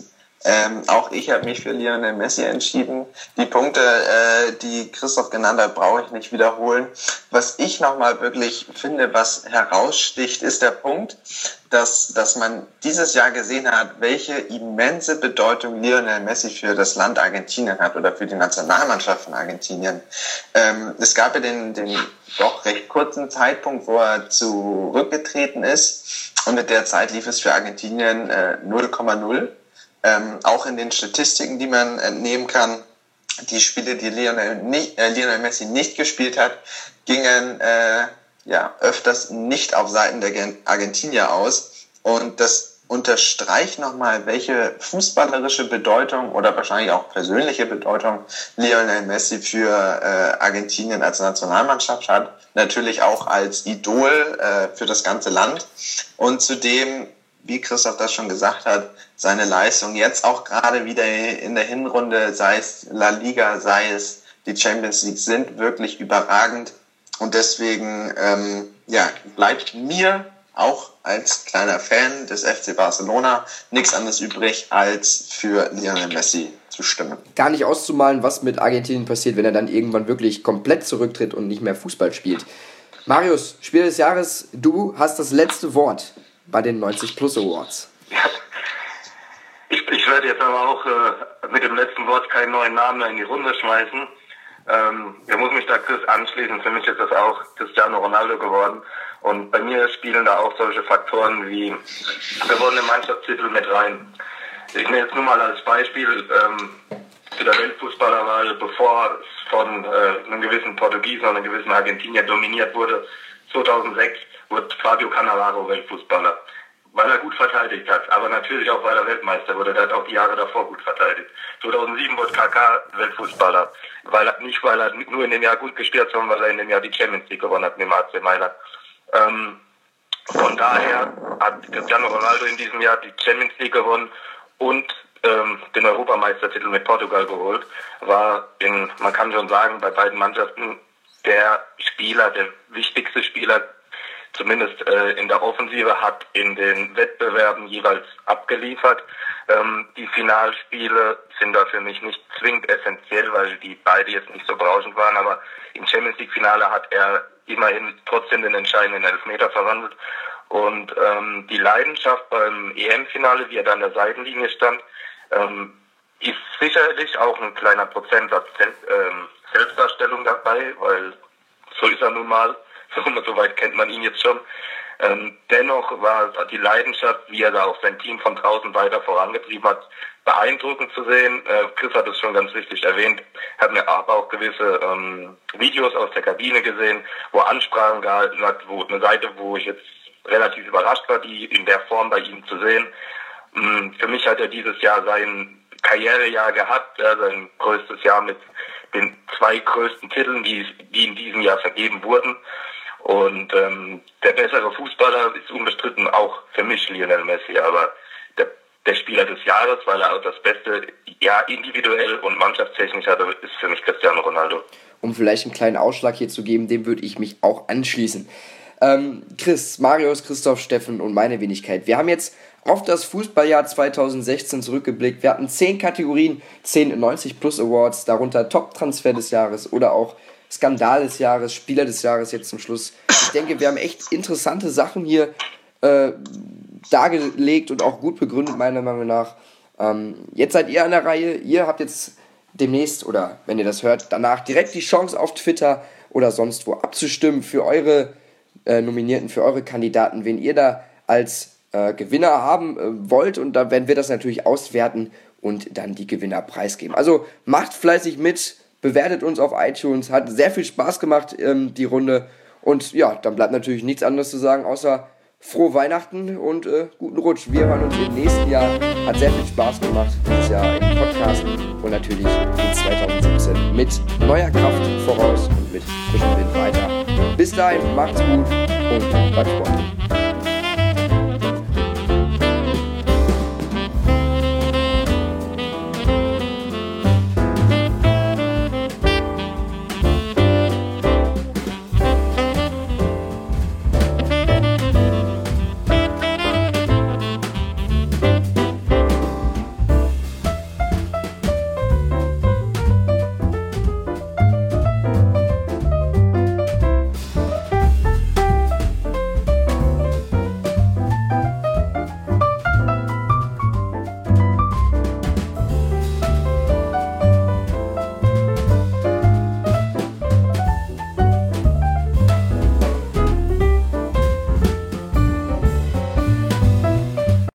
Auch ich habe mich für Lionel Messi entschieden. Die Punkte, die Christoph genannt hat, brauche ich nicht wiederholen. Was ich nochmal wirklich finde, was heraussticht, ist der Punkt, dass man dieses Jahr gesehen hat, welche immense Bedeutung Lionel Messi für das Land Argentinien hat oder für die Nationalmannschaft von Argentinien. Es gab ja den doch recht kurzen Zeitpunkt, wo er zurückgetreten ist, und in der Zeit lief es für Argentinien 0,0. Auch in den Statistiken, die man entnehmen kann, die Spiele, die Lionel Messi nicht gespielt hat, gingen öfters nicht auf Seiten der Argentinier aus. Und das unterstreicht nochmal, welche fußballerische Bedeutung oder wahrscheinlich auch persönliche Bedeutung Lionel Messi für Argentinien als Nationalmannschaft hat. Natürlich auch als Idol für das ganze Land. Und zudem, wie Christoph das schon gesagt hat, seine Leistung jetzt auch gerade wieder in der Hinrunde, sei es La Liga, sei es die Champions League, sind wirklich überragend. Und deswegen bleibt mir auch als kleiner Fan des FC Barcelona nichts anderes übrig, als für Lionel Messi zu stimmen. Gar nicht auszumalen, was mit Argentinien passiert, wenn er dann irgendwann wirklich komplett zurücktritt und nicht mehr Fußball spielt. Marius, Spieler des Jahres, du hast das letzte Wort bei den 90 Plus Awards. Ja. Ich werde jetzt aber auch mit dem letzten Wort keinen neuen Namen in die Runde schmeißen. Ich muss mich da Chris anschließen. Für mich ist das auch Cristiano Ronaldo geworden. Und bei mir spielen da auch solche Faktoren wie gewonnene Mannschaftstitel mit rein. Ich nehme jetzt nur mal als Beispiel zu der Weltfußballerwahl, bevor es von einem gewissen Portugiesen und einem gewissen Argentinier dominiert wurde. 2006 wurde Fabio Cannavaro Weltfußballer, weil er gut verteidigt hat, aber natürlich auch, weil er Weltmeister wurde. Der hat auch die Jahre davor gut verteidigt. 2007 wurde Kaká Weltfußballer, weil er nur in dem Jahr gut gespielt hat, sondern weil er in dem Jahr die Champions League gewonnen hat mit dem AC Mailand. Von daher hat Cristiano Ronaldo in diesem Jahr die Champions League gewonnen und den Europameistertitel mit Portugal geholt. Man kann schon sagen, bei beiden Mannschaften der wichtigste Spieler, zumindest in der Offensive, hat in den Wettbewerben jeweils abgeliefert. Die Finalspiele sind da für mich nicht zwingend essentiell, weil die beide jetzt nicht so berauschend waren, aber im Champions League Finale hat er immerhin trotzdem den entscheidenden Elfmeter verwandelt. Und die Leidenschaft beim EM-Finale, wie er da an der Seitenlinie stand, ist sicherlich auch ein kleiner Prozentsatz Selbstdarstellung dabei, weil so ist er nun mal, so weit kennt man ihn jetzt schon. Dennoch war die Leidenschaft, wie er da auch sein Team von draußen weiter vorangetrieben hat, beeindruckend zu sehen. Chris hat es schon ganz richtig erwähnt, hat mir aber auch gewisse Videos aus der Kabine gesehen, wo er Ansprachen gehalten hat, eine Seite, wo ich jetzt relativ überrascht war, die in der Form bei ihm zu sehen. Für mich hat er dieses Jahr sein Karrierejahr gehabt, sein größtes Jahr mit den 2 größten Titeln, die in diesem Jahr vergeben wurden. Und der bessere Fußballer ist unbestritten auch für mich Lionel Messi, aber der Spieler des Jahres, weil er auch das beste Jahr individuell und mannschaftstechnisch hatte, ist für mich Cristiano Ronaldo. Um vielleicht einen kleinen Ausschlag hier zu geben, dem würde ich mich auch anschließen. Chris, Marius, Christoph, Steffen und meine Wenigkeit. Wir haben jetzt auf das Fußballjahr 2016 zurückgeblickt. Wir hatten 10 Kategorien, 10 90 Plus Awards, darunter Top-Transfer des Jahres oder auch Skandal des Jahres, Spieler des Jahres jetzt zum Schluss. Ich denke, wir haben echt interessante Sachen hier dargelegt und auch gut begründet, meiner Meinung nach. Jetzt seid ihr an der Reihe. Ihr habt jetzt demnächst, oder wenn ihr das hört, danach direkt die Chance auf Twitter oder sonst wo abzustimmen für eure Nominierten, für eure Kandidaten, wen ihr da als Gewinner haben wollt. Und da werden wir das natürlich auswerten und dann die Gewinner preisgeben. Also macht fleißig mit, bewertet uns auf iTunes. Hat sehr viel Spaß gemacht, die Runde. Und ja, dann bleibt natürlich nichts anderes zu sagen, außer frohe Weihnachten und guten Rutsch. Wir hören uns im nächsten Jahr. Hat sehr viel Spaß gemacht, dieses Jahr im Podcast. Und natürlich in 2017 mit neuer Kraft voraus und mit frischem Wind weiter. Bis dahin, macht's gut und bleibt Sport.